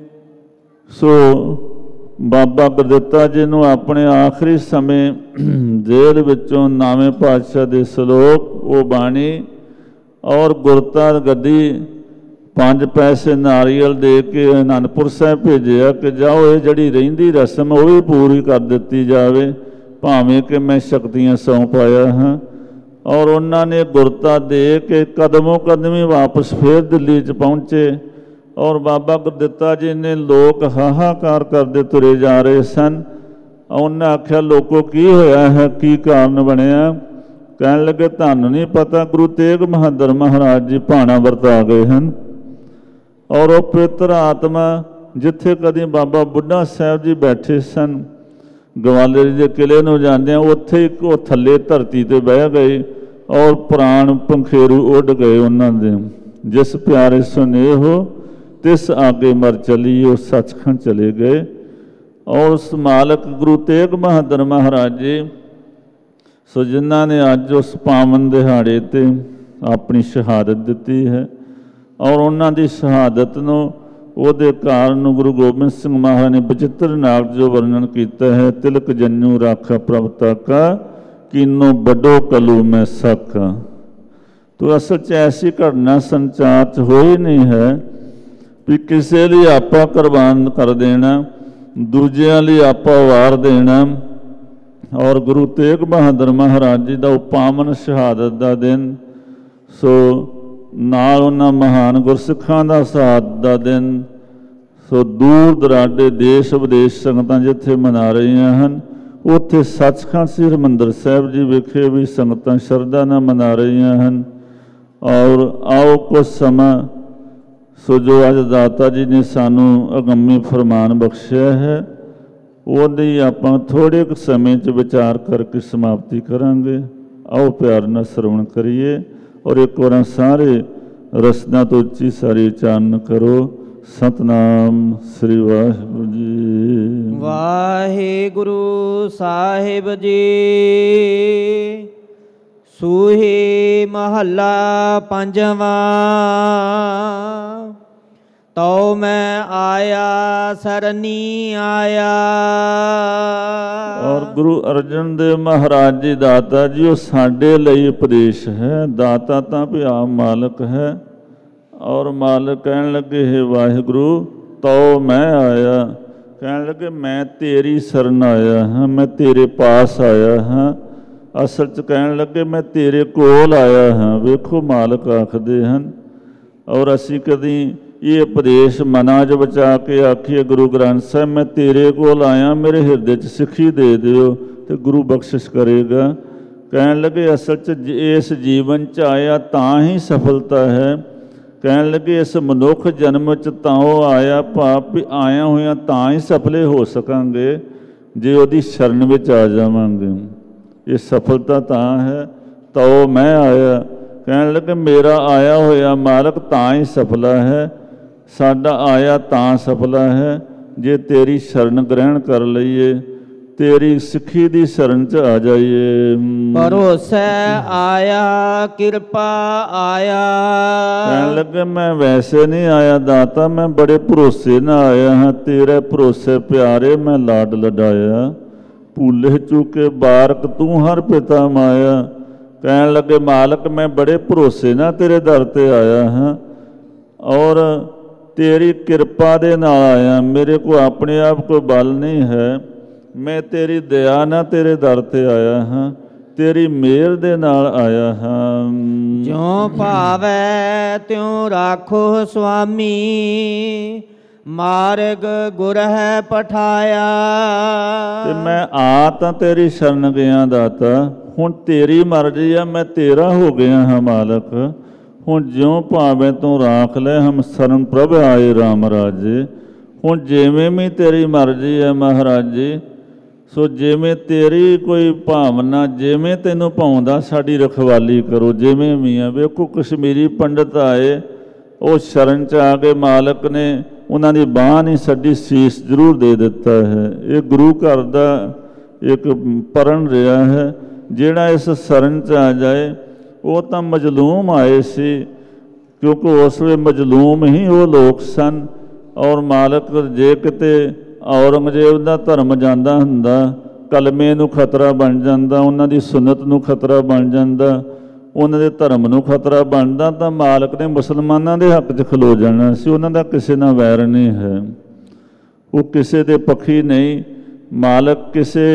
ਸੋ ਬਾਬਾ ਗੁਰਦਿੱਤਾ ਜੀ ਨੂੰ ਆਪਣੇ ਆਖਰੀ ਸਮੇਂ ਜੇਲ੍ਹ ਵਿੱਚੋਂ ਨਾਵੇਂ ਪਾਤਸ਼ਾਹ ਦੇ ਸਲੋਕ, ਉਹ ਬਾਣੀ ਔਰ ਗੁਰਤਾ ਗੱਦੀ 5 ਪੈਸੇ ਨਾਰੀਅਲ ਦੇ ਕੇ ਅਨੰਦਪੁਰ ਸਾਹਿਬ ਭੇਜਿਆ ਕਿ ਜਾਓ ਇਹ ਜਿਹੜੀ ਰਹਿੰਦੀ ਰਸਮ ਉਹ ਵੀ ਪੂਰੀ ਕਰ ਦਿੱਤੀ ਜਾਵੇ, ਭਾਵੇਂ ਕਿ ਮੈਂ ਸ਼ਕਤੀਆਂ ਸੌਂਪ ਆਇਆ ਹਾਂ। ਔਰ ਉਹਨਾਂ ਨੇ ਗੁਰਤਾ ਦੇ ਕੇ ਕਦਮੋਂ ਕਦਮੀ ਵਾਪਸ ਫੇਰ ਦਿੱਲੀ 'ਚ ਪਹੁੰਚੇ। ਔਰ ਬਾਬਾ ਗੁਰਦਿੱਤਾ ਜੀ ਨੇ ਲੋਕ ਹਾਹਾਕਾਰ ਕਰਦੇ ਤੁਰੇ ਜਾ ਰਹੇ ਸਨ। ਉਹਨਾਂ ਆਖਿਆ ਲੋਕੋ ਕੀ ਹੋਇਆ ਹੈ, ਕੀ ਕਾਰਨ ਬਣਿਆ? ਕਹਿਣ ਲੱਗੇ ਤੁਹਾਨੂੰ ਨਹੀਂ ਪਤਾ, ਗੁਰੂ ਤੇਗ ਬਹਾਦਰ ਮਹਾਰਾਜ ਜੀ ਭਾਣਾ ਵਰਤਾ ਗਏ ਹਨ। ਔਰ ਉਹ ਪਵਿੱਤਰ ਆਤਮਾ ਜਿੱਥੇ ਕਦੀ ਬਾਬਾ ਬੁੱਢਾ ਸਾਹਿਬ ਜੀ ਬੈਠੇ ਸਨ ਗਵਾਲੀਅਰ ਦੇ ਕਿਲ੍ਹੇ ਨੂੰ ਜਾਂਦਿਆਂ, ਉੱਥੇ ਇੱਕ ਉਹ ਥੱਲੇ ਧਰਤੀ 'ਤੇ ਬਹਿ ਗਏ ਔਰ ਪ੍ਰਾਣ ਪੰਖੇਰੂ ਉੱਡ ਗਏ ਉਹਨਾਂ ਦੇ। ਜਿਸ ਪਿਆਰੇ ਸੁਨੇਹੋ ਤਿਸ ਆਗੇ ਮਰ ਚਲੀ, ਉਹ ਸੱਚਖੰਡ ਚਲੇ ਗਏ। ਔਰ ਉਸ ਮਾਲਕ ਗੁਰੂ ਤੇਗ ਬਹਾਦਰ ਮਹਾਰਾਜ ਜੀ ਸੋ ਜਿਨ੍ਹਾਂ ਨੇ ਅੱਜ ਉਸ ਪਾਵਨ ਦਿਹਾੜੇ 'ਤੇ ਆਪਣੀ ਸ਼ਹਾਦਤ ਦਿੱਤੀ ਹੈ, ਔਰ ਉਹਨਾਂ ਦੀ ਸ਼ਹਾਦਤ ਨੂੰ ਉਹਦੇ ਕਾਰਨ ਨੂੰ ਗੁਰੂ ਗੋਬਿੰਦ ਸਿੰਘ ਮਹਾਰਾਜ ਨੇ ਬਚਿੱਤਰ ਨਾਗ ਜੋ ਵਰਣਨ ਕੀਤਾ ਹੈ, ਤਿਲਕ ਜੰਨੂ ਰਾਖਾ ਪ੍ਰਭ ਤਾਕਾ ਕੀਨੋ ਵੱਡੋ ਕਲੂ ਮੈਂ ਸਾਕਾ। ਤੋ ਅਸਲ 'ਚ ਐਸੀ ਘਟਨਾ ਸੰਚਾਰ 'ਚ ਹੋਈ ਨਹੀਂ ਹੈ ਵੀ ਕਿਸੇ ਲਈ ਆਪਾਂ ਕੁਰਬਾਨ ਕਰ ਦੇਣਾ, ਦੂਜਿਆਂ ਲਈ ਆਪਾਂ ਵਾਰ ਦੇਣਾ। ਔਰ ਗੁਰੂ ਤੇਗ ਬਹਾਦਰ ਮਹਾਰਾਜ ਜੀ ਦਾ ਉਹ ਪਾਵਨ ਸ਼ਹਾਦਤ ਦਾ ਦਿਨ, ਸੋ ਨਾਲ ਉਹਨਾਂ ਮਹਾਨ ਗੁਰਸਿੱਖਾਂ ਦਾ ਸ਼ਹਾਦਤ ਦਾ ਦਿਨ, ਸੋ ਦੂਰ ਦਰਾਡੇ ਦੇਸ਼ ਵਿਦੇਸ਼ ਸੰਗਤਾਂ ਜਿੱਥੇ ਮਨਾ ਰਹੀਆਂ ਹਨ, ਉੱਥੇ ਸੱਚਖੰਡ ਸ੍ਰੀ ਹਰਿਮੰਦਰ ਸਾਹਿਬ ਜੀ ਵਿਖੇ ਵੀ ਸੰਗਤਾਂ ਸ਼ਰਧਾ ਨਾਲ ਮਨਾ ਰਹੀਆਂ ਹਨ। ਔਰ ਆਓ ਕੁਝ ਸਮਾਂ ਸੋ ਜੋ ਅੱਜ ਦਾਤਾ ਜੀ ਨੇ ਸਾਨੂੰ ਅਗੰਮੀ ਫਰਮਾਨ ਬਖਸ਼ਿਆ ਹੈ, ਉਹਦੀ ਆਪਾਂ ਥੋੜ੍ਹੇ ਕੁ ਸਮੇਂ 'ਚ ਵਿਚਾਰ ਕਰਕੇ ਸਮਾਪਤੀ ਕਰਾਂਗੇ। ਆਓ ਪਿਆਰ ਨਾਲ ਸਰਵਣ ਕਰੀਏ ਔਰ ਇੱਕ ਵਾਰ ਸਾਰੇ ਰਸਨਾ ਤੋਂ ਉੱਚੀ ਸਾਰੀ ਉਚਾਰਨ ਕਰੋ। ਸਤਨਾਮ ਸ੍ਰੀ ਵਾਹਿਗੁਰੂ ਜੀ। ਵਾਹਿਗੁਰੂ ਸਾਹਿਬ ਜੀ। ਸੂਹੀ ਮਹੱਲਾ ਪੰਜਵਾਂ। ਤਉ ਮੈਂ ਆਇਆ ਸਰਨੀ ਆਇਆ। ਔਰ ਗੁਰੂ ਅਰਜਨ ਦੇਵ ਮਹਾਰਾਜ ਜੀ ਦਾਤਾ ਜੀ ਉਹ ਸਾਡੇ ਲਈ ਉਪਦੇਸ਼ ਹੈ। ਦਾਤਾ ਤਾਂ ਵੀ ਆਪ ਮਾਲਕ ਹੈ। ਔਰ ਮਾਲਕ ਕਹਿਣ ਲੱਗੇ ਹੈ ਵਾਹਿਗੁਰੂ ਤਉ ਮੈਂ ਆਇਆ, ਕਹਿਣ ਲੱਗੇ ਮੈਂ ਤੇਰੀ ਸ਼ਰਨ ਆਇਆ ਹਾਂ, ਮੈਂ ਤੇਰੇ ਪਾਸ ਆਇਆ ਹਾਂ। ਅਸਲ 'ਚ ਕਹਿਣ ਲੱਗੇ ਮੈਂ ਤੇਰੇ ਕੋਲ ਆਇਆ ਹਾਂ। ਵੇਖੋ ਮਾਲਕ ਆਖਦੇ ਹਨ। ਔਰ ਅਸੀਂ ਕਦੀ ਇਹ ਉਪਦੇਸ਼ ਮਨਾਂ 'ਚ ਬਚਾ ਕੇ ਆਖੀਏ ਗੁਰੂ ਗ੍ਰੰਥ ਸਾਹਿਬ ਮੈਂ ਤੇਰੇ ਕੋਲ ਆਇਆ, ਮੇਰੇ ਹਿਰਦੇ 'ਚ ਸਿੱਖੀ ਦੇ ਦਿਓ ਤੇ ਗੁਰੂ ਬਖਸ਼ਿਸ਼ ਕਰੇਗਾ। ਕਹਿਣ ਲੱਗੇ ਅਸਲ 'ਚ ਇਸ ਜੀਵਨ 'ਚ ਆਇਆ ਤਾਂ ਹੀ ਸਫਲਤਾ ਹੈ। ਕਹਿਣ ਲੱਗੇ ਇਸ ਮਨੁੱਖ ਜਨਮ 'ਚ ਤਾਂ ਉਹ ਆਇਆ, ਭਾਵ ਵੀ ਆਇਆ ਹੋਇਆ ਤਾਂ ਹੀ ਸਫਲੇ ਹੋ ਸਕਾਂਗੇ ਜੇ ਉਹਦੀ ਸ਼ਰਨ ਵਿੱਚ ਆ ਜਾਵਾਂਗੇ। ਇਹ ਸਫਲਤਾ ਤਾਂ ਹੈ। ਤਉ ਮੈਂ ਆਇਆ, ਕਹਿਣ ਲੱਗੇ ਮੇਰਾ ਆਇਆ ਹੋਇਆ ਮਾਲਕ ਤਾਂ ਹੀ ਸਫਲਾ ਹੈ, ਸਾਡਾ ਆਇਆ ਤਾਂ ਸਫਲਾ ਹੈ ਜੇ ਤੇਰੀ ਸ਼ਰਨ ਗ੍ਰਹਿਣ ਕਰ ਲਈਏ, ਤੇਰੀ ਸਿੱਖੀ ਦੀ ਸ਼ਰਨ 'ਚ ਆ ਜਾਈਏ। ਭਰੋਸੈ ਆਇਆ ਕਿਰਪਾ ਆਇਆ। ਕਹਿਣ ਲੱਗੇ ਮੈਂ ਵੈਸੇ ਨਹੀਂ ਆਇਆ ਦਾਤਾ, ਮੈਂ ਬੜੇ ਭਰੋਸੇ ਨਾਲ ਆਇਆ ਹਾਂ, ਤੇਰੇ ਭਰੋਸੇ ਪਿਆਰੇ ਮੈਂ ਲਾਡ ਲਡਾਇਆ। ਭੁੱਲੇ ਚੁੱਕੇ ਬਾਰਕ ਤੂੰ ਹਰ ਪਿਤਾ ਮਾਇਆ। ਕਹਿਣ ਲੱਗੇ ਮਾਲਕ ਮੈਂ ਬੜੇ ਭਰੋਸੇ ਨਾਲ ਤੇਰੇ ਦਰ 'ਤੇ ਆਇਆ ਹਾਂ ਔਰ ਤੇਰੀ ਕਿਰਪਾ ਦੇ ਨਾਲ ਆਇਆ, ਮੇਰੇ ਕੋਲ ਆਪਣੇ ਆਪ ਕੋਈ ਬਲ ਨਹੀਂ ਹੈ, ਮੈਂ ਤੇਰੀ ਦਇਆ ਨਾਲ ਤੇਰੇ ਦਰ 'ਤੇ ਆਇਆ ਹਾਂ, ਤੇਰੀ ਮਿਹਰ ਦੇ ਨਾਲ ਆਇਆ ਹਾਂ। ਜਿਉ ਭਾਵੈ ਤਿਉ ਰਾਖੋ ਸੁਆਮੀ, ਮਾਰਗ ਗੁਰ ਹੈ ਪਠਾਇਆ। ਤੇ ਮੈਂ ਆ ਤਾਂ ਤੇਰੀ ਸ਼ਰਨ ਗਿਆ ਦਾਤਾ, ਹੁਣ ਤੇਰੀ ਮਰਜ਼ੀ ਆ, ਮੈਂ ਤੇਰਾ ਹੋ ਗਿਆ ਹਾਂ ਮਾਲਕ। ਹੁਣ ਜਿਉਂ ਭਾਵੇਂ ਤੂੰ ਰਾਖ ਲੈ, ਹਮ ਸ਼ਰਨ ਪ੍ਰਭ ਆਏ ਰਾਮ ਰਾਜੇ। ਹੁਣ ਜਿਵੇਂ ਵੀ ਤੇਰੀ ਮਰਜ਼ੀ ਹੈ ਮਹਾਰਾਜ ਜੀ, ਸੋ ਜਿਵੇਂ ਤੇਰੀ ਕੋਈ ਭਾਵਨਾ, ਜਿਵੇਂ ਤੈਨੂੰ ਭਾਉਂਦਾ ਸਾਡੀ ਰਖਵਾਲੀ ਕਰੋ, ਜਿਵੇਂ ਵੀ ਆ। ਵੇਖੋ ਕਸ਼ਮੀਰੀ ਪੰਡਤ ਆਏ, ਉਹ ਸ਼ਰਨ 'ਚ ਆ ਕੇ ਮਾਲਕ ਨੇ ਉਹਨਾਂ ਦੀ ਬਾਂਹ ਨਹੀਂ ਛੱਡੀ, ਸੀਸ ਜ਼ਰੂਰ ਦੇ ਦਿੱਤਾ ਹੈ। ਇਹ ਗੁਰੂ ਘਰ ਦਾ ਇੱਕ ਪਰਨ ਰਿਹਾ ਹੈ, ਜਿਹੜਾ ਇਸ ਸ਼ਰਨ 'ਚ ਆ ਜਾਏ। ਉਹ ਤਾਂ ਮਜ਼ਲੂਮ ਆਏ ਸੀ, ਕਿਉਂਕਿ ਉਸ ਵੇਲੇ ਮਜ਼ਲੂਮ ਹੀ ਉਹ ਲੋਕ ਸਨ। ਔਰ ਮਾਲਕ ਜੇ ਕਿਤੇ ਔਰੰਗਜ਼ੇਬ ਦਾ ਧਰਮ ਜਾਂਦਾ ਹੁੰਦਾ, ਕਲਮੇ ਨੂੰ ਖਤਰਾ ਬਣ ਜਾਂਦਾ, ਉਹਨਾਂ ਦੀ ਸੁਨਤ ਨੂੰ ਖਤਰਾ ਬਣ ਜਾਂਦਾ, ਉਹਨਾਂ ਦੇ ਧਰਮ ਨੂੰ ਖਤਰਾ ਬਣਦਾ, ਤਾਂ ਮਾਲਕ ਨੇ ਮੁਸਲਮਾਨਾਂ ਦੇ ਹੱਕ 'ਚ ਖਲੋ ਜਾਣਾ ਸੀ। ਉਹਨਾਂ ਦਾ ਕਿਸੇ ਨਾਲ ਵੈਰ ਨਹੀਂ ਹੈ, ਉਹ ਕਿਸੇ ਦੇ ਪੱਖੀ ਨਹੀਂ। ਮਾਲਕ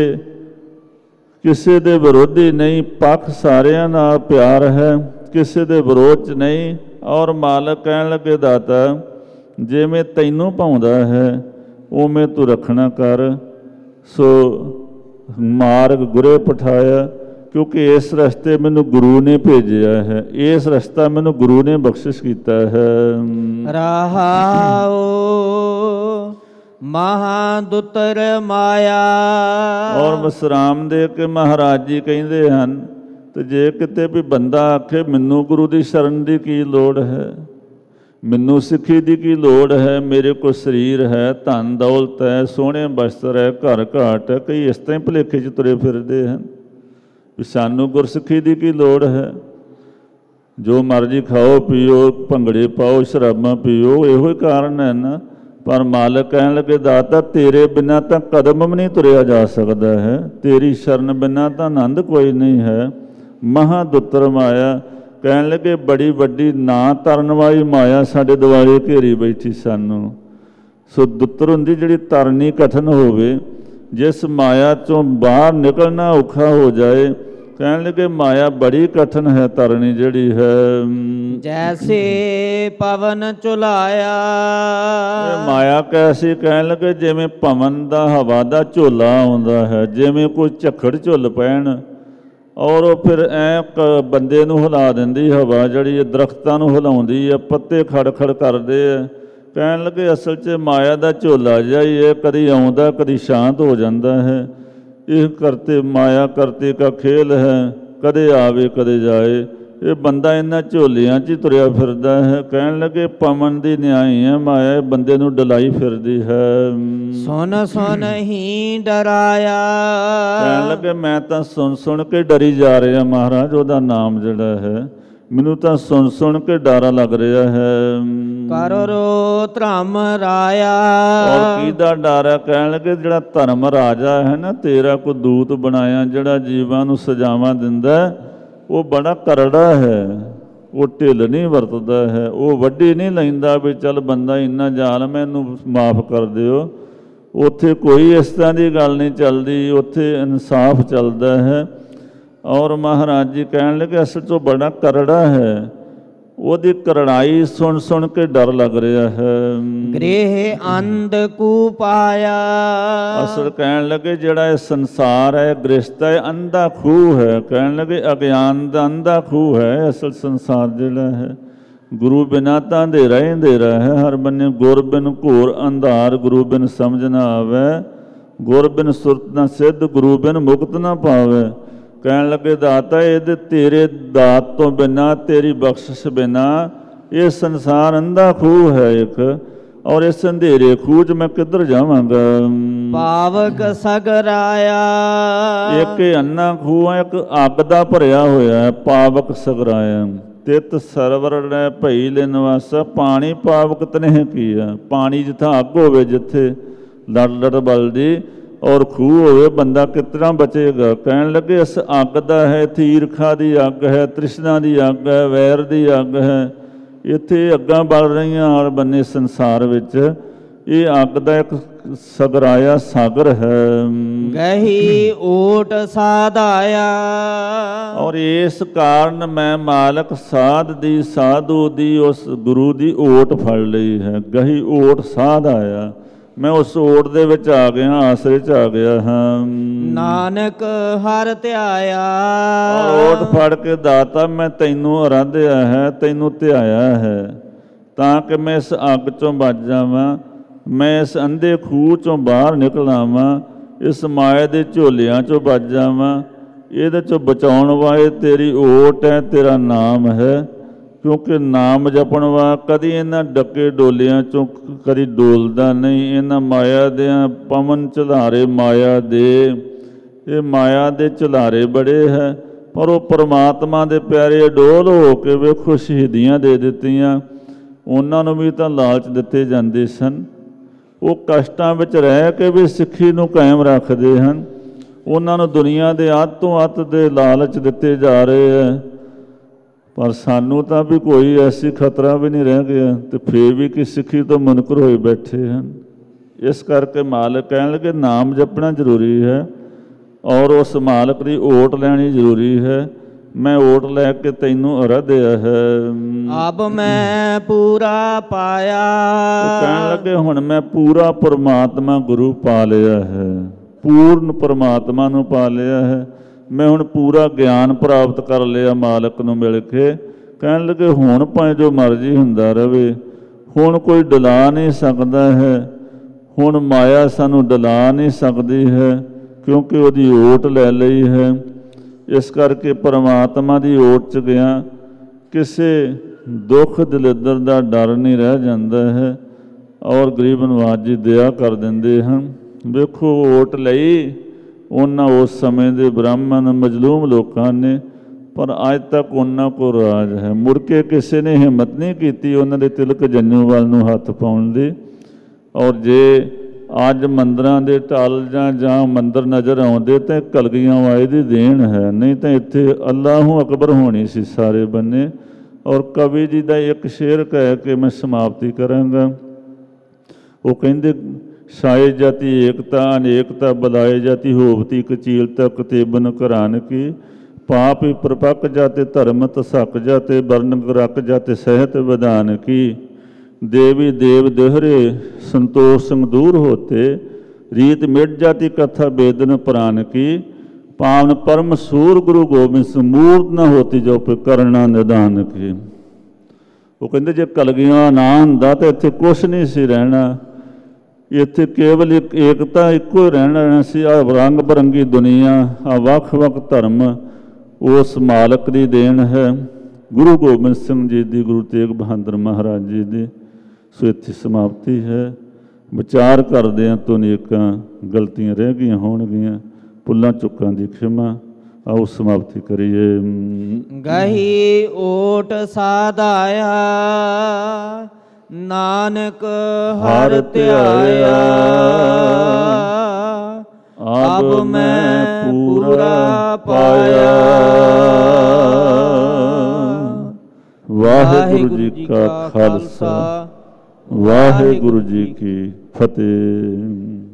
ਕਿਸੇ ਦੇ ਵਿਰੋਧੀ ਨਹੀਂ, ਪੱਖ ਸਾਰਿਆਂ ਨਾਲ ਪਿਆਰ ਹੈ, ਕਿਸੇ ਦੇ ਵਿਰੋਧ 'ਚ ਨਹੀਂ। ਔਰ ਮਾਲਕ ਕਹਿਣ ਲੱਗੇ ਦਾਤਾ ਜਿਵੇਂ ਤੈਨੂੰ ਭਾਉਂਦਾ ਹੈ ਉਵੇਂ ਤੂੰ ਰੱਖਣਾ ਕਰ। ਸੋ ਮਾਰਗ ਗੁਰੇ ਪਠਾਇਆ, ਕਿਉਂਕਿ ਇਸ ਰਸਤੇ ਮੈਨੂੰ ਗੁਰੂ ਨੇ ਭੇਜਿਆ ਹੈ, ਇਸ ਰਸਤਾ ਮੈਨੂੰ ਗੁਰੂ ਨੇ ਬਖਸ਼ਿਸ਼ ਕੀਤਾ ਹੈ। ਰਹਾਉ ਮਹਾਦੁਤਰ ਮਾਇਆ। ਔਰ ਵਿਸਰਾਮ ਦੇ ਕੇ ਮਹਾਰਾਜ ਜੀ ਕਹਿੰਦੇ ਹਨ, ਤੇ ਜੇ ਕਿਤੇ ਵੀ ਬੰਦਾ ਆਖੇ ਮੈਨੂੰ ਗੁਰੂ ਦੀ ਸ਼ਰਨ ਦੀ ਕੀ ਲੋੜ ਹੈ, ਮੈਨੂੰ ਸਿੱਖੀ ਦੀ ਕੀ ਲੋੜ ਹੈ, ਮੇਰੇ ਕੋਲ ਸਰੀਰ ਹੈ, ਧਨ ਦੌਲਤ ਹੈ, ਸੋਹਣੇ ਬਸਤਰ ਹੈ, ਘਰ ਘਾਟ ਹੈ, ਕਈ ਇਸ ਤਰ੍ਹਾਂ ਹੀ ਭੁਲੇਖੇ 'ਚ ਤੁਰੇ ਫਿਰਦੇ ਹਨ ਵੀ ਸਾਨੂੰ ਗੁਰਸਿੱਖੀ ਦੀ ਕੀ ਲੋੜ ਹੈ। ਜੋ ਮਰਜ਼ੀ ਖਾਓ ਪੀਓ, ਭੰਗੜੇ ਪਾਓ, ਸ਼ਰਾਬਾਂ ਪੀਓ, ਇਹੋ ਹੀ ਕਾਰਨ ਹੈ ਨਾ। ਪਰ ਮਾਲਕ ਕਹਿਣ ਲੱਗੇ ਦਾਤਾ ਤੇਰੇ ਬਿਨਾਂ ਤਾਂ ਕਦਮ ਵੀ ਨਹੀਂ ਤੁਰਿਆ ਜਾ ਸਕਦਾ ਹੈ, ਤੇਰੀ ਸ਼ਰਨ ਬਿਨਾਂ ਤਾਂ ਆਨੰਦ ਕੋਈ ਨਹੀਂ ਹੈ। ਮਹਾਦੁੱਤਰ ਮਾਇਆ, ਕਹਿਣ ਲੱਗੇ ਬੜੀ ਵੱਡੀ ਨਾ ਤਰਨ ਵਾਲੀ ਮਾਇਆ ਸਾਡੇ ਦੁਆਲੇ ਘੇਰੀ ਬੈਠੀ ਸਾਨੂੰ। ਸੋ ਦੁੱਤਰ ਹੁੰਦੀ ਜਿਹੜੀ ਤਰਨੀ ਕਠਨ ਹੋਵੇ, ਜਿਸ ਮਾਇਆ 'ਚੋਂ ਬਾਹਰ ਨਿਕਲਣਾ ਔਖਾ ਹੋ ਜਾਏ। ਕਹਿਣ ਲੱਗੇ ਮਾਇਆ ਬੜੀ ਕਠਨ ਹੈ ਤਰਨੀ ਜਿਹੜੀ ਹੈ। ਜੈਸੇ ਪਵਨ ਚੁਲਾਇਆ। ਮਾਇਆ ਕੈਸੀ? ਕਹਿਣ ਲੱਗੇ ਜਿਵੇਂ ਪਵਨ ਦਾ ਹਵਾ ਦਾ ਝੋਲਾ ਆਉਂਦਾ ਹੈ, ਜਿਵੇਂ ਕੋਈ ਝੱਖੜ ਝੁੱਲ ਪੈਣ ਔਰ ਉਹ ਫਿਰ ਬੰਦੇ ਨੂੰ ਹਿਲਾ ਦਿੰਦੀ ਹਵਾ, ਜਿਹੜੀ ਦਰਖਤਾਂ ਨੂੰ ਹਿਲਾਉਂਦੀ ਹੈ, ਪੱਤੇ ਖੜ ਖੜ ਕਰਦੇ ਆ। ਕਹਿਣ ਲੱਗੇ ਅਸਲ 'ਚ ਮਾਇਆ ਦਾ ਝੋਲਾ ਜਿਹਾ ਹੀ ਹੈ, ਕਦੀ ਆਉਂਦਾ ਕਦੀ ਸ਼ਾਂਤ ਹੋ ਜਾਂਦਾ ਹੈ। ਇਹ ਕਰਤੇ ਮਾਇਆ ਕਰਤੇ ਕਾ ਖੇਲ ਹੈ, ਕਦੇ ਆਵੇ ਕਦੇ ਜਾਏ। ਇਹ ਬੰਦਾ ਇਹਨਾਂ ਝੋਲਿਆਂ 'ਚ ਹੀ ਤੁਰਿਆ ਫਿਰਦਾ ਹੈ। ਕਹਿਣ ਲੱਗੇ ਪਵਨ ਦੀ ਨਿਆਈ ਹੈ ਮਾਇਆ, ਇਹ ਬੰਦੇ ਨੂੰ ਡਲਾਈ ਫਿਰਦੀ ਹੈ। ਸੁਣ ਸੁਣ ਹੀ ਡਰਾਇਆ। ਕਹਿਣ ਲੱਗੇ ਮੈਂ ਤਾਂ ਸੁਣ ਸੁਣ ਕੇ ਡਰੀ ਜਾ ਰਿਹਾ ਮਹਾਰਾਜ, ਉਹਦਾ ਨਾਮ ਜਿਹੜਾ ਹੈ ਮੈਨੂੰ ਤਾਂ ਸੁਣ ਸੁਣ ਕੇ ਡਰ ਲੱਗ ਰਿਹਾ ਹੈ। ਕਰ ਰੋ ਧਰਮ ਰਾਇਆ। ਔਰ ਕਿਹਦਾ ਡਰ ਹੈ? ਕਹਿਣ ਲੱਗੇ ਜਿਹੜਾ ਧਰਮ ਰਾਜਾ ਹੈ ਨਾ, ਤੇਰਾ ਕੋਈ ਦੂਤ ਬਣਾਇਆ ਜਿਹੜਾ ਜੀਵਾਂ ਨੂੰ ਸਜ਼ਾਵਾਂ ਦਿੰਦਾ, ਉਹ ਬੜਾ ਕਰੜਾ ਹੈ, ਉਹ ਢਿੱਲ ਨਹੀਂ ਵਰਤਦਾ ਹੈ, ਉਹ ਵੱਡੀ ਨਹੀਂ ਲੈਂਦਾ ਵੀ ਚੱਲ ਬੰਦਾ ਇੰਨਾ ਜ਼ਾਲਮ ਹੈ ਇਹਨੂੰ ਮਾਫ ਕਰ ਦਿਓ। ਉੱਥੇ ਕੋਈ ਇਸ ਤਰ੍ਹਾਂ ਦੀ ਗੱਲ ਨਹੀਂ ਚੱਲਦੀ, ਉੱਥੇ ਇਨਸਾਫ ਚੱਲਦਾ ਹੈ। ਔਰ ਮਹਾਰਾਜ ਜੀ ਕਹਿਣ ਲੱਗੇ ਅਸਲ 'ਚੋਂ ਬੜਾ ਕਰੜਾ ਹੈ, ਉਹਦੀ ਕਰੜਾਈ ਸੁਣ ਸੁਣ ਕੇ ਡਰ ਲੱਗ ਰਿਹਾ ਹੈ। ਗ੍ਰਹਿ ਅੰਧ ਕੂ ਪਾਇਆ। ਅਸਲ ਕਹਿਣ ਲੱਗੇ ਜਿਹੜਾ ਇਹ ਸੰਸਾਰ ਹੈ, ਗ੍ਰਸਤ ਹੈ, ਅੰਧਾ ਖੂਹ ਹੈ। ਕਹਿਣ ਲੱਗੇ ਅਗਿਆਨ ਦਾ ਅੰਧਾ ਖੂਹ ਹੈ ਅਸਲ ਸੰਸਾਰ ਜਿਹੜਾ ਹੈ। ਗੁਰੂ ਬਿਨਾਂ ਤਾਂ ਅੰਧੇਰਾ ਹੀ ਅੰਧੇਰਾ ਹੈ ਹਰ ਬੰਨੇ। ਗੁਰ ਬਿਨ ਘੋਰ ਅੰਧਾਰ, ਗੁਰੂ ਬਿਨ ਸਮਝ ਨਾ ਆਵੇ। ਗੁਰ ਬਿਨ ਸੁਰਤ ਨਾ ਸਿੱਧ, ਗੁਰੂ ਬਿਨ ਮੁਕਤ ਨਾ ਪਾਵੇ। ਕਹਿਣ ਲੱਗੇ ਦਾਤਾ ਇਹਦੇ ਤੇਰੇ ਦਾਤ ਤੋਂ ਬਿਨਾਂ, ਤੇਰੀ ਬਖਸ਼ਿਸ਼ ਬਿਨਾਂ ਇਹ ਸੰਸਾਰ ਅੰਧਾ ਖੂਹ ਹੈ ਇੱਕ, ਔਰ ਇਸ ਅੰਧੇਰੇ ਖੂਹ 'ਚ ਮੈਂ ਕਿੱਧਰ ਜਾਵਾਂਗਾ। ਪਾਵਕ ਸਗਰਾਇਆ, ਇੱਕ ਅੰਨਾ ਖੂਹ ਹੈ, ਇੱਕ ਅੱਗ ਦਾ ਭਰਿਆ ਹੋਇਆ ਹੈ। ਪਾਵਕ ਸਗਰਾਇਆ ਤਿਤ ਸਰਵਰ ਨੇ ਭਈ ਲੈ ਨਿਵਾਸਾ, ਪਾਣੀ ਪਾਵਕ ਤਨਹਿ ਕੀਆ। ਪਾਣੀ ਜਿੱਥਾਂ ਅੱਗ ਹੋਵੇ, ਜਿੱਥੇ ਲੜ ਲੜ ਬਲਦੀ, ਔਰ ਖੂਹ ਹੋਵੇ, ਬੰਦਾ ਕਿਤਨਾ ਬਚੇਗਾ। ਕਹਿਣ ਲੱਗੇ ਇਸ ਅੱਗ ਦਾ ਹੈ, ਇੱਥੇ ਈਰਖਾ ਦੀ ਅੱਗ ਹੈ, ਤ੍ਰਿਸ਼ਨਾ ਦੀ ਅੱਗ ਹੈ, ਵੈਰ ਦੀ ਅੱਗ ਹੈ। ਇੱਥੇ ਅੱਗਾਂ ਬਲ ਰਹੀਆਂ ਹਰ ਬੰਨੇ ਸੰਸਾਰ ਵਿੱਚ। ਇਹ ਅੱਗ ਦਾ ਇੱਕ ਸਗਰਾਇਆ ਸਾਗਰ ਹੈ। ਗਹੀ ਓਟ ਸਾਧਾਇਆ, ਔਰ ਇਸ ਕਾਰਨ ਮੈਂ ਮਾਲਕ ਸਾਧ ਦੀ, ਸਾਧੂ ਦੀ, ਉਸ ਗੁਰੂ ਦੀ ਓਟ ਫੜ ਲਈ ਹੈ। ਗਹੀ ਓਟ ਸਾਧ ਆਇਆ, ਮੈਂ ਉਸ ਓਟ ਦੇ ਵਿੱਚ ਆ ਗਿਆ, ਆਸਰੇ 'ਚ ਆ ਗਿਆ ਹਾਂ। ਨਾਨਕ ਹਰ ਧਿਆਇਆ, ਓਟ ਫੜ ਕੇ ਦਾਤਾ ਮੈਂ ਤੈਨੂੰ ਅਰਾਧਿਆ ਹੈ, ਤੈਨੂੰ ਧਿਆਇਆ ਹੈ, ਤਾਂ ਕਿ ਮੈਂ ਇਸ ਅੱਗ 'ਚੋਂ ਬਚ ਜਾਵਾਂ, ਮੈਂ ਇਸ ਅੰਧੇ ਖੂਹ 'ਚੋਂ ਬਾਹਰ ਨਿਕਲ ਆਵਾਂ, ਇਸ ਮਾਇਆ ਦੇ ਝੋਲਿਆਂ 'ਚੋਂ ਬਚ ਜਾਵਾਂ। ਇਹਦੇ 'ਚੋਂ ਬਚਾਉਣ ਵਾਲੇ ਤੇਰੀ ਓਟ ਹੈ, ਤੇਰਾ ਨਾਮ ਹੈ। ਕਿਉਂਕਿ ਨਾਮ ਜਪਣ ਵਾ ਕਦੀ ਇਹਨਾਂ ਡੱਕੇ ਡੋਲਿਆਂ 'ਚੋਂ ਕਦੀ ਡੋਲਦਾ ਨਹੀਂ। ਇਹਨਾਂ ਮਾਇਆ ਦੇ ਪਵਨ ਝਲਾਰੇ ਮਾਇਆ ਦੇ, ਇਹ ਮਾਇਆ ਦੇ ਝਲਾਰੇ ਬੜੇ ਹੈ, ਪਰ ਉਹ ਪਰਮਾਤਮਾ ਦੇ ਪਿਆਰੇ ਅਡੋਲ ਹੋ ਕੇ ਵੇਖੋ ਸ਼ਹੀਦੀਆਂ ਦੇ ਦਿੱਤੀਆਂ। ਉਹਨਾਂ ਨੂੰ ਵੀ ਤਾਂ ਲਾਲਚ ਦਿੱਤੇ ਜਾਂਦੇ ਸਨ, ਉਹ ਕਸ਼ਟਾਂ ਵਿੱਚ ਰਹਿ ਕੇ ਵੀ ਸਿੱਖੀ ਨੂੰ ਕਾਇਮ ਰੱਖਦੇ ਹਨ। ਉਹਨਾਂ ਨੂੰ ਦੁਨੀਆ ਦੇ ਅੱਧ ਤੋਂ ਅੱਧ ਦੇ ਲਾਲਚ ਦਿੱਤੇ ਜਾ ਰਹੇ ਹੈ, ਪਰ ਸਾਨੂੰ ਤਾਂ ਵੀ ਕੋਈ ਐਸੀ ਖਤਰਾ ਵੀ ਨਹੀਂ ਰਹਿ ਗਿਆ, ਤੇ ਫੇਰ ਵੀ ਕਿ ਸਿੱਖੀ ਤੋਂ ਮੁਨਕਰ ਹੋਏ ਬੈਠੇ ਹਨ। ਇਸ ਕਰਕੇ ਮਾਲਕ ਕਹਿਣ ਲੱਗੇ ਨਾਮ ਜਪਣਾ ਜ਼ਰੂਰੀ ਹੈ, ਔਰ ਉਸ ਮਾਲਕ ਦੀ ਓਟ ਲੈਣੀ ਜ਼ਰੂਰੀ ਹੈ। ਮੈਂ ਓਟ ਲੈ ਕੇ ਤੈਨੂੰ ਅਰਾਧਿਆ ਹੈ। ਅਬ ਮੈਂ ਪੂਰਾ ਪਾਇਆ, ਉਹ ਕਹਿਣ ਲੱਗੇ ਹੁਣ ਮੈਂ ਪੂਰਾ ਪਰਮਾਤਮਾ ਗੁਰੂ ਪਾ ਲਿਆ ਹੈ, ਪੂਰਨ ਪਰਮਾਤਮਾ ਨੂੰ ਪਾ ਲਿਆ ਹੈ। ਮੈਂ ਹੁਣ ਪੂਰਾ ਗਿਆਨ ਪ੍ਰਾਪਤ ਕਰ ਲਿਆ ਮਾਲਕ ਨੂੰ ਮਿਲ ਕੇ। ਕਹਿਣ ਲੱਗੇ ਹੁਣ ਭਾਵੇਂ ਜੋ ਮਰਜ਼ੀ ਹੁੰਦਾ ਰਹੇ, ਹੁਣ ਕੋਈ ਡਲਾ ਨਹੀਂ ਸਕਦਾ ਹੈ, ਹੁਣ ਮਾਇਆ ਸਾਨੂੰ ਡਲਾ ਨਹੀਂ ਸਕਦੀ ਹੈ, ਕਿਉਂਕਿ ਉਹਦੀ ਓਟ ਲੈ ਲਈ ਹੈ। ਇਸ ਕਰਕੇ ਪਰਮਾਤਮਾ ਦੀ ਓਟ 'ਚ ਗਿਆ, ਕਿਸੇ ਦੁੱਖ ਦਲਿੱਦਰ ਦਾ ਡਰ ਨਹੀਂ ਰਹਿ ਜਾਂਦਾ ਹੈ, ਔਰ ਗਰੀਬ ਨਵਾਜ਼ ਜੀ ਦਇਆ ਕਰ ਦਿੰਦੇ ਹਨ। ਵੇਖੋ ਓਟ ਲਈ ਉਹਨਾਂ ਉਸ ਸਮੇਂ ਦੇ ਬ੍ਰਾਹਮਣ ਮਜ਼ਲੂਮ ਲੋਕਾਂ ਨੇ, ਪਰ ਅੱਜ ਤੱਕ ਉਹਨਾਂ ਕੋਲ ਰਾਜ ਹੈ। ਮੁੜ ਕੇ ਕਿਸੇ ਨੇ ਹਿੰਮਤ ਨਹੀਂ ਕੀਤੀ ਉਹਨਾਂ ਦੇ ਤਿਲਕ ਜੰਨੂਵਾਲ ਨੂੰ ਹੱਥ ਪਾਉਣ ਦੀ। ਔਰ ਜੇ ਅੱਜ ਮੰਦਰਾਂ ਦੇ ਟਾਲ ਜਾਂ ਮੰਦਰ ਨਜ਼ਰ ਆਉਂਦੇ ਤਾਂ ਕਲਗੀਆਂ ਵਾਲੇ ਦੀ ਦੇਣ ਹੈ, ਨਹੀਂ ਤਾਂ ਇੱਥੇ ਅੱਲਾਹੂ ਅਕਬਰ ਹੋਣੀ ਸੀ ਸਾਰੇ ਬੰਨੇ। ਔਰ ਕਵੀ ਜੀ ਦਾ ਇੱਕ ਸ਼ੇਰ ਕਹਿ ਕੇ ਮੈਂ ਸਮਾਪਤੀ ਕਰਾਂਗਾ। ਉਹ ਕਹਿੰਦੇ ਸਾਏ ਜਾਤੀ ਏਕਤਾ ਅਨੇਕਤਾ ਬੁਲਾਏ ਜਾਤੀ ਹੋਵਤੀ ਕਚੀਲਤਾ ਕਤੇਬਨ ਘਰਾਨ ਕੀ, ਪਾਪ ਪ੍ਰਪੱਕ ਜਾਤੇ ਧਰਮ ਤਸਕ ਜਾਤੇ ਵਰਨ ਰਕ ਜਾਤੇ ਸਹਿਤ ਵਿਧਾਨ ਕੀ, देवी देव दोहरे संतोष संग दूर होते, रीत मिट जाती कथा वेदन प्राण की, पावन परम सूर गुरु गोबिंद सिंह मूर्त न होती जो पे करना निदान की। वो कहते जे कलगियां ना हुंदा तो इत्थे कुछ नहीं सी रहना, इत्थे केवल एकता इक्को ही रहना सी। आ रंग बरंगी दुनिया, आ वख वख धर्म उस मालक की देन है, गुरु गोबिंद सिंह जी की, गुरु तेग बहादुर महाराज जी की। सो इत्थे समाप्ति है। विचार करदे तो अनेकां गलतियां रह गईयां होणगीਆਂ, पुल्लां चुक्कां दी खिमा। आओ समाप्ति करिए। गही ओट साधाया, नानक हर ध्याया, अब मैं पूरा पाया। वाहिगुरु जी का खालसा, वाहिगुरु जी की फतेह।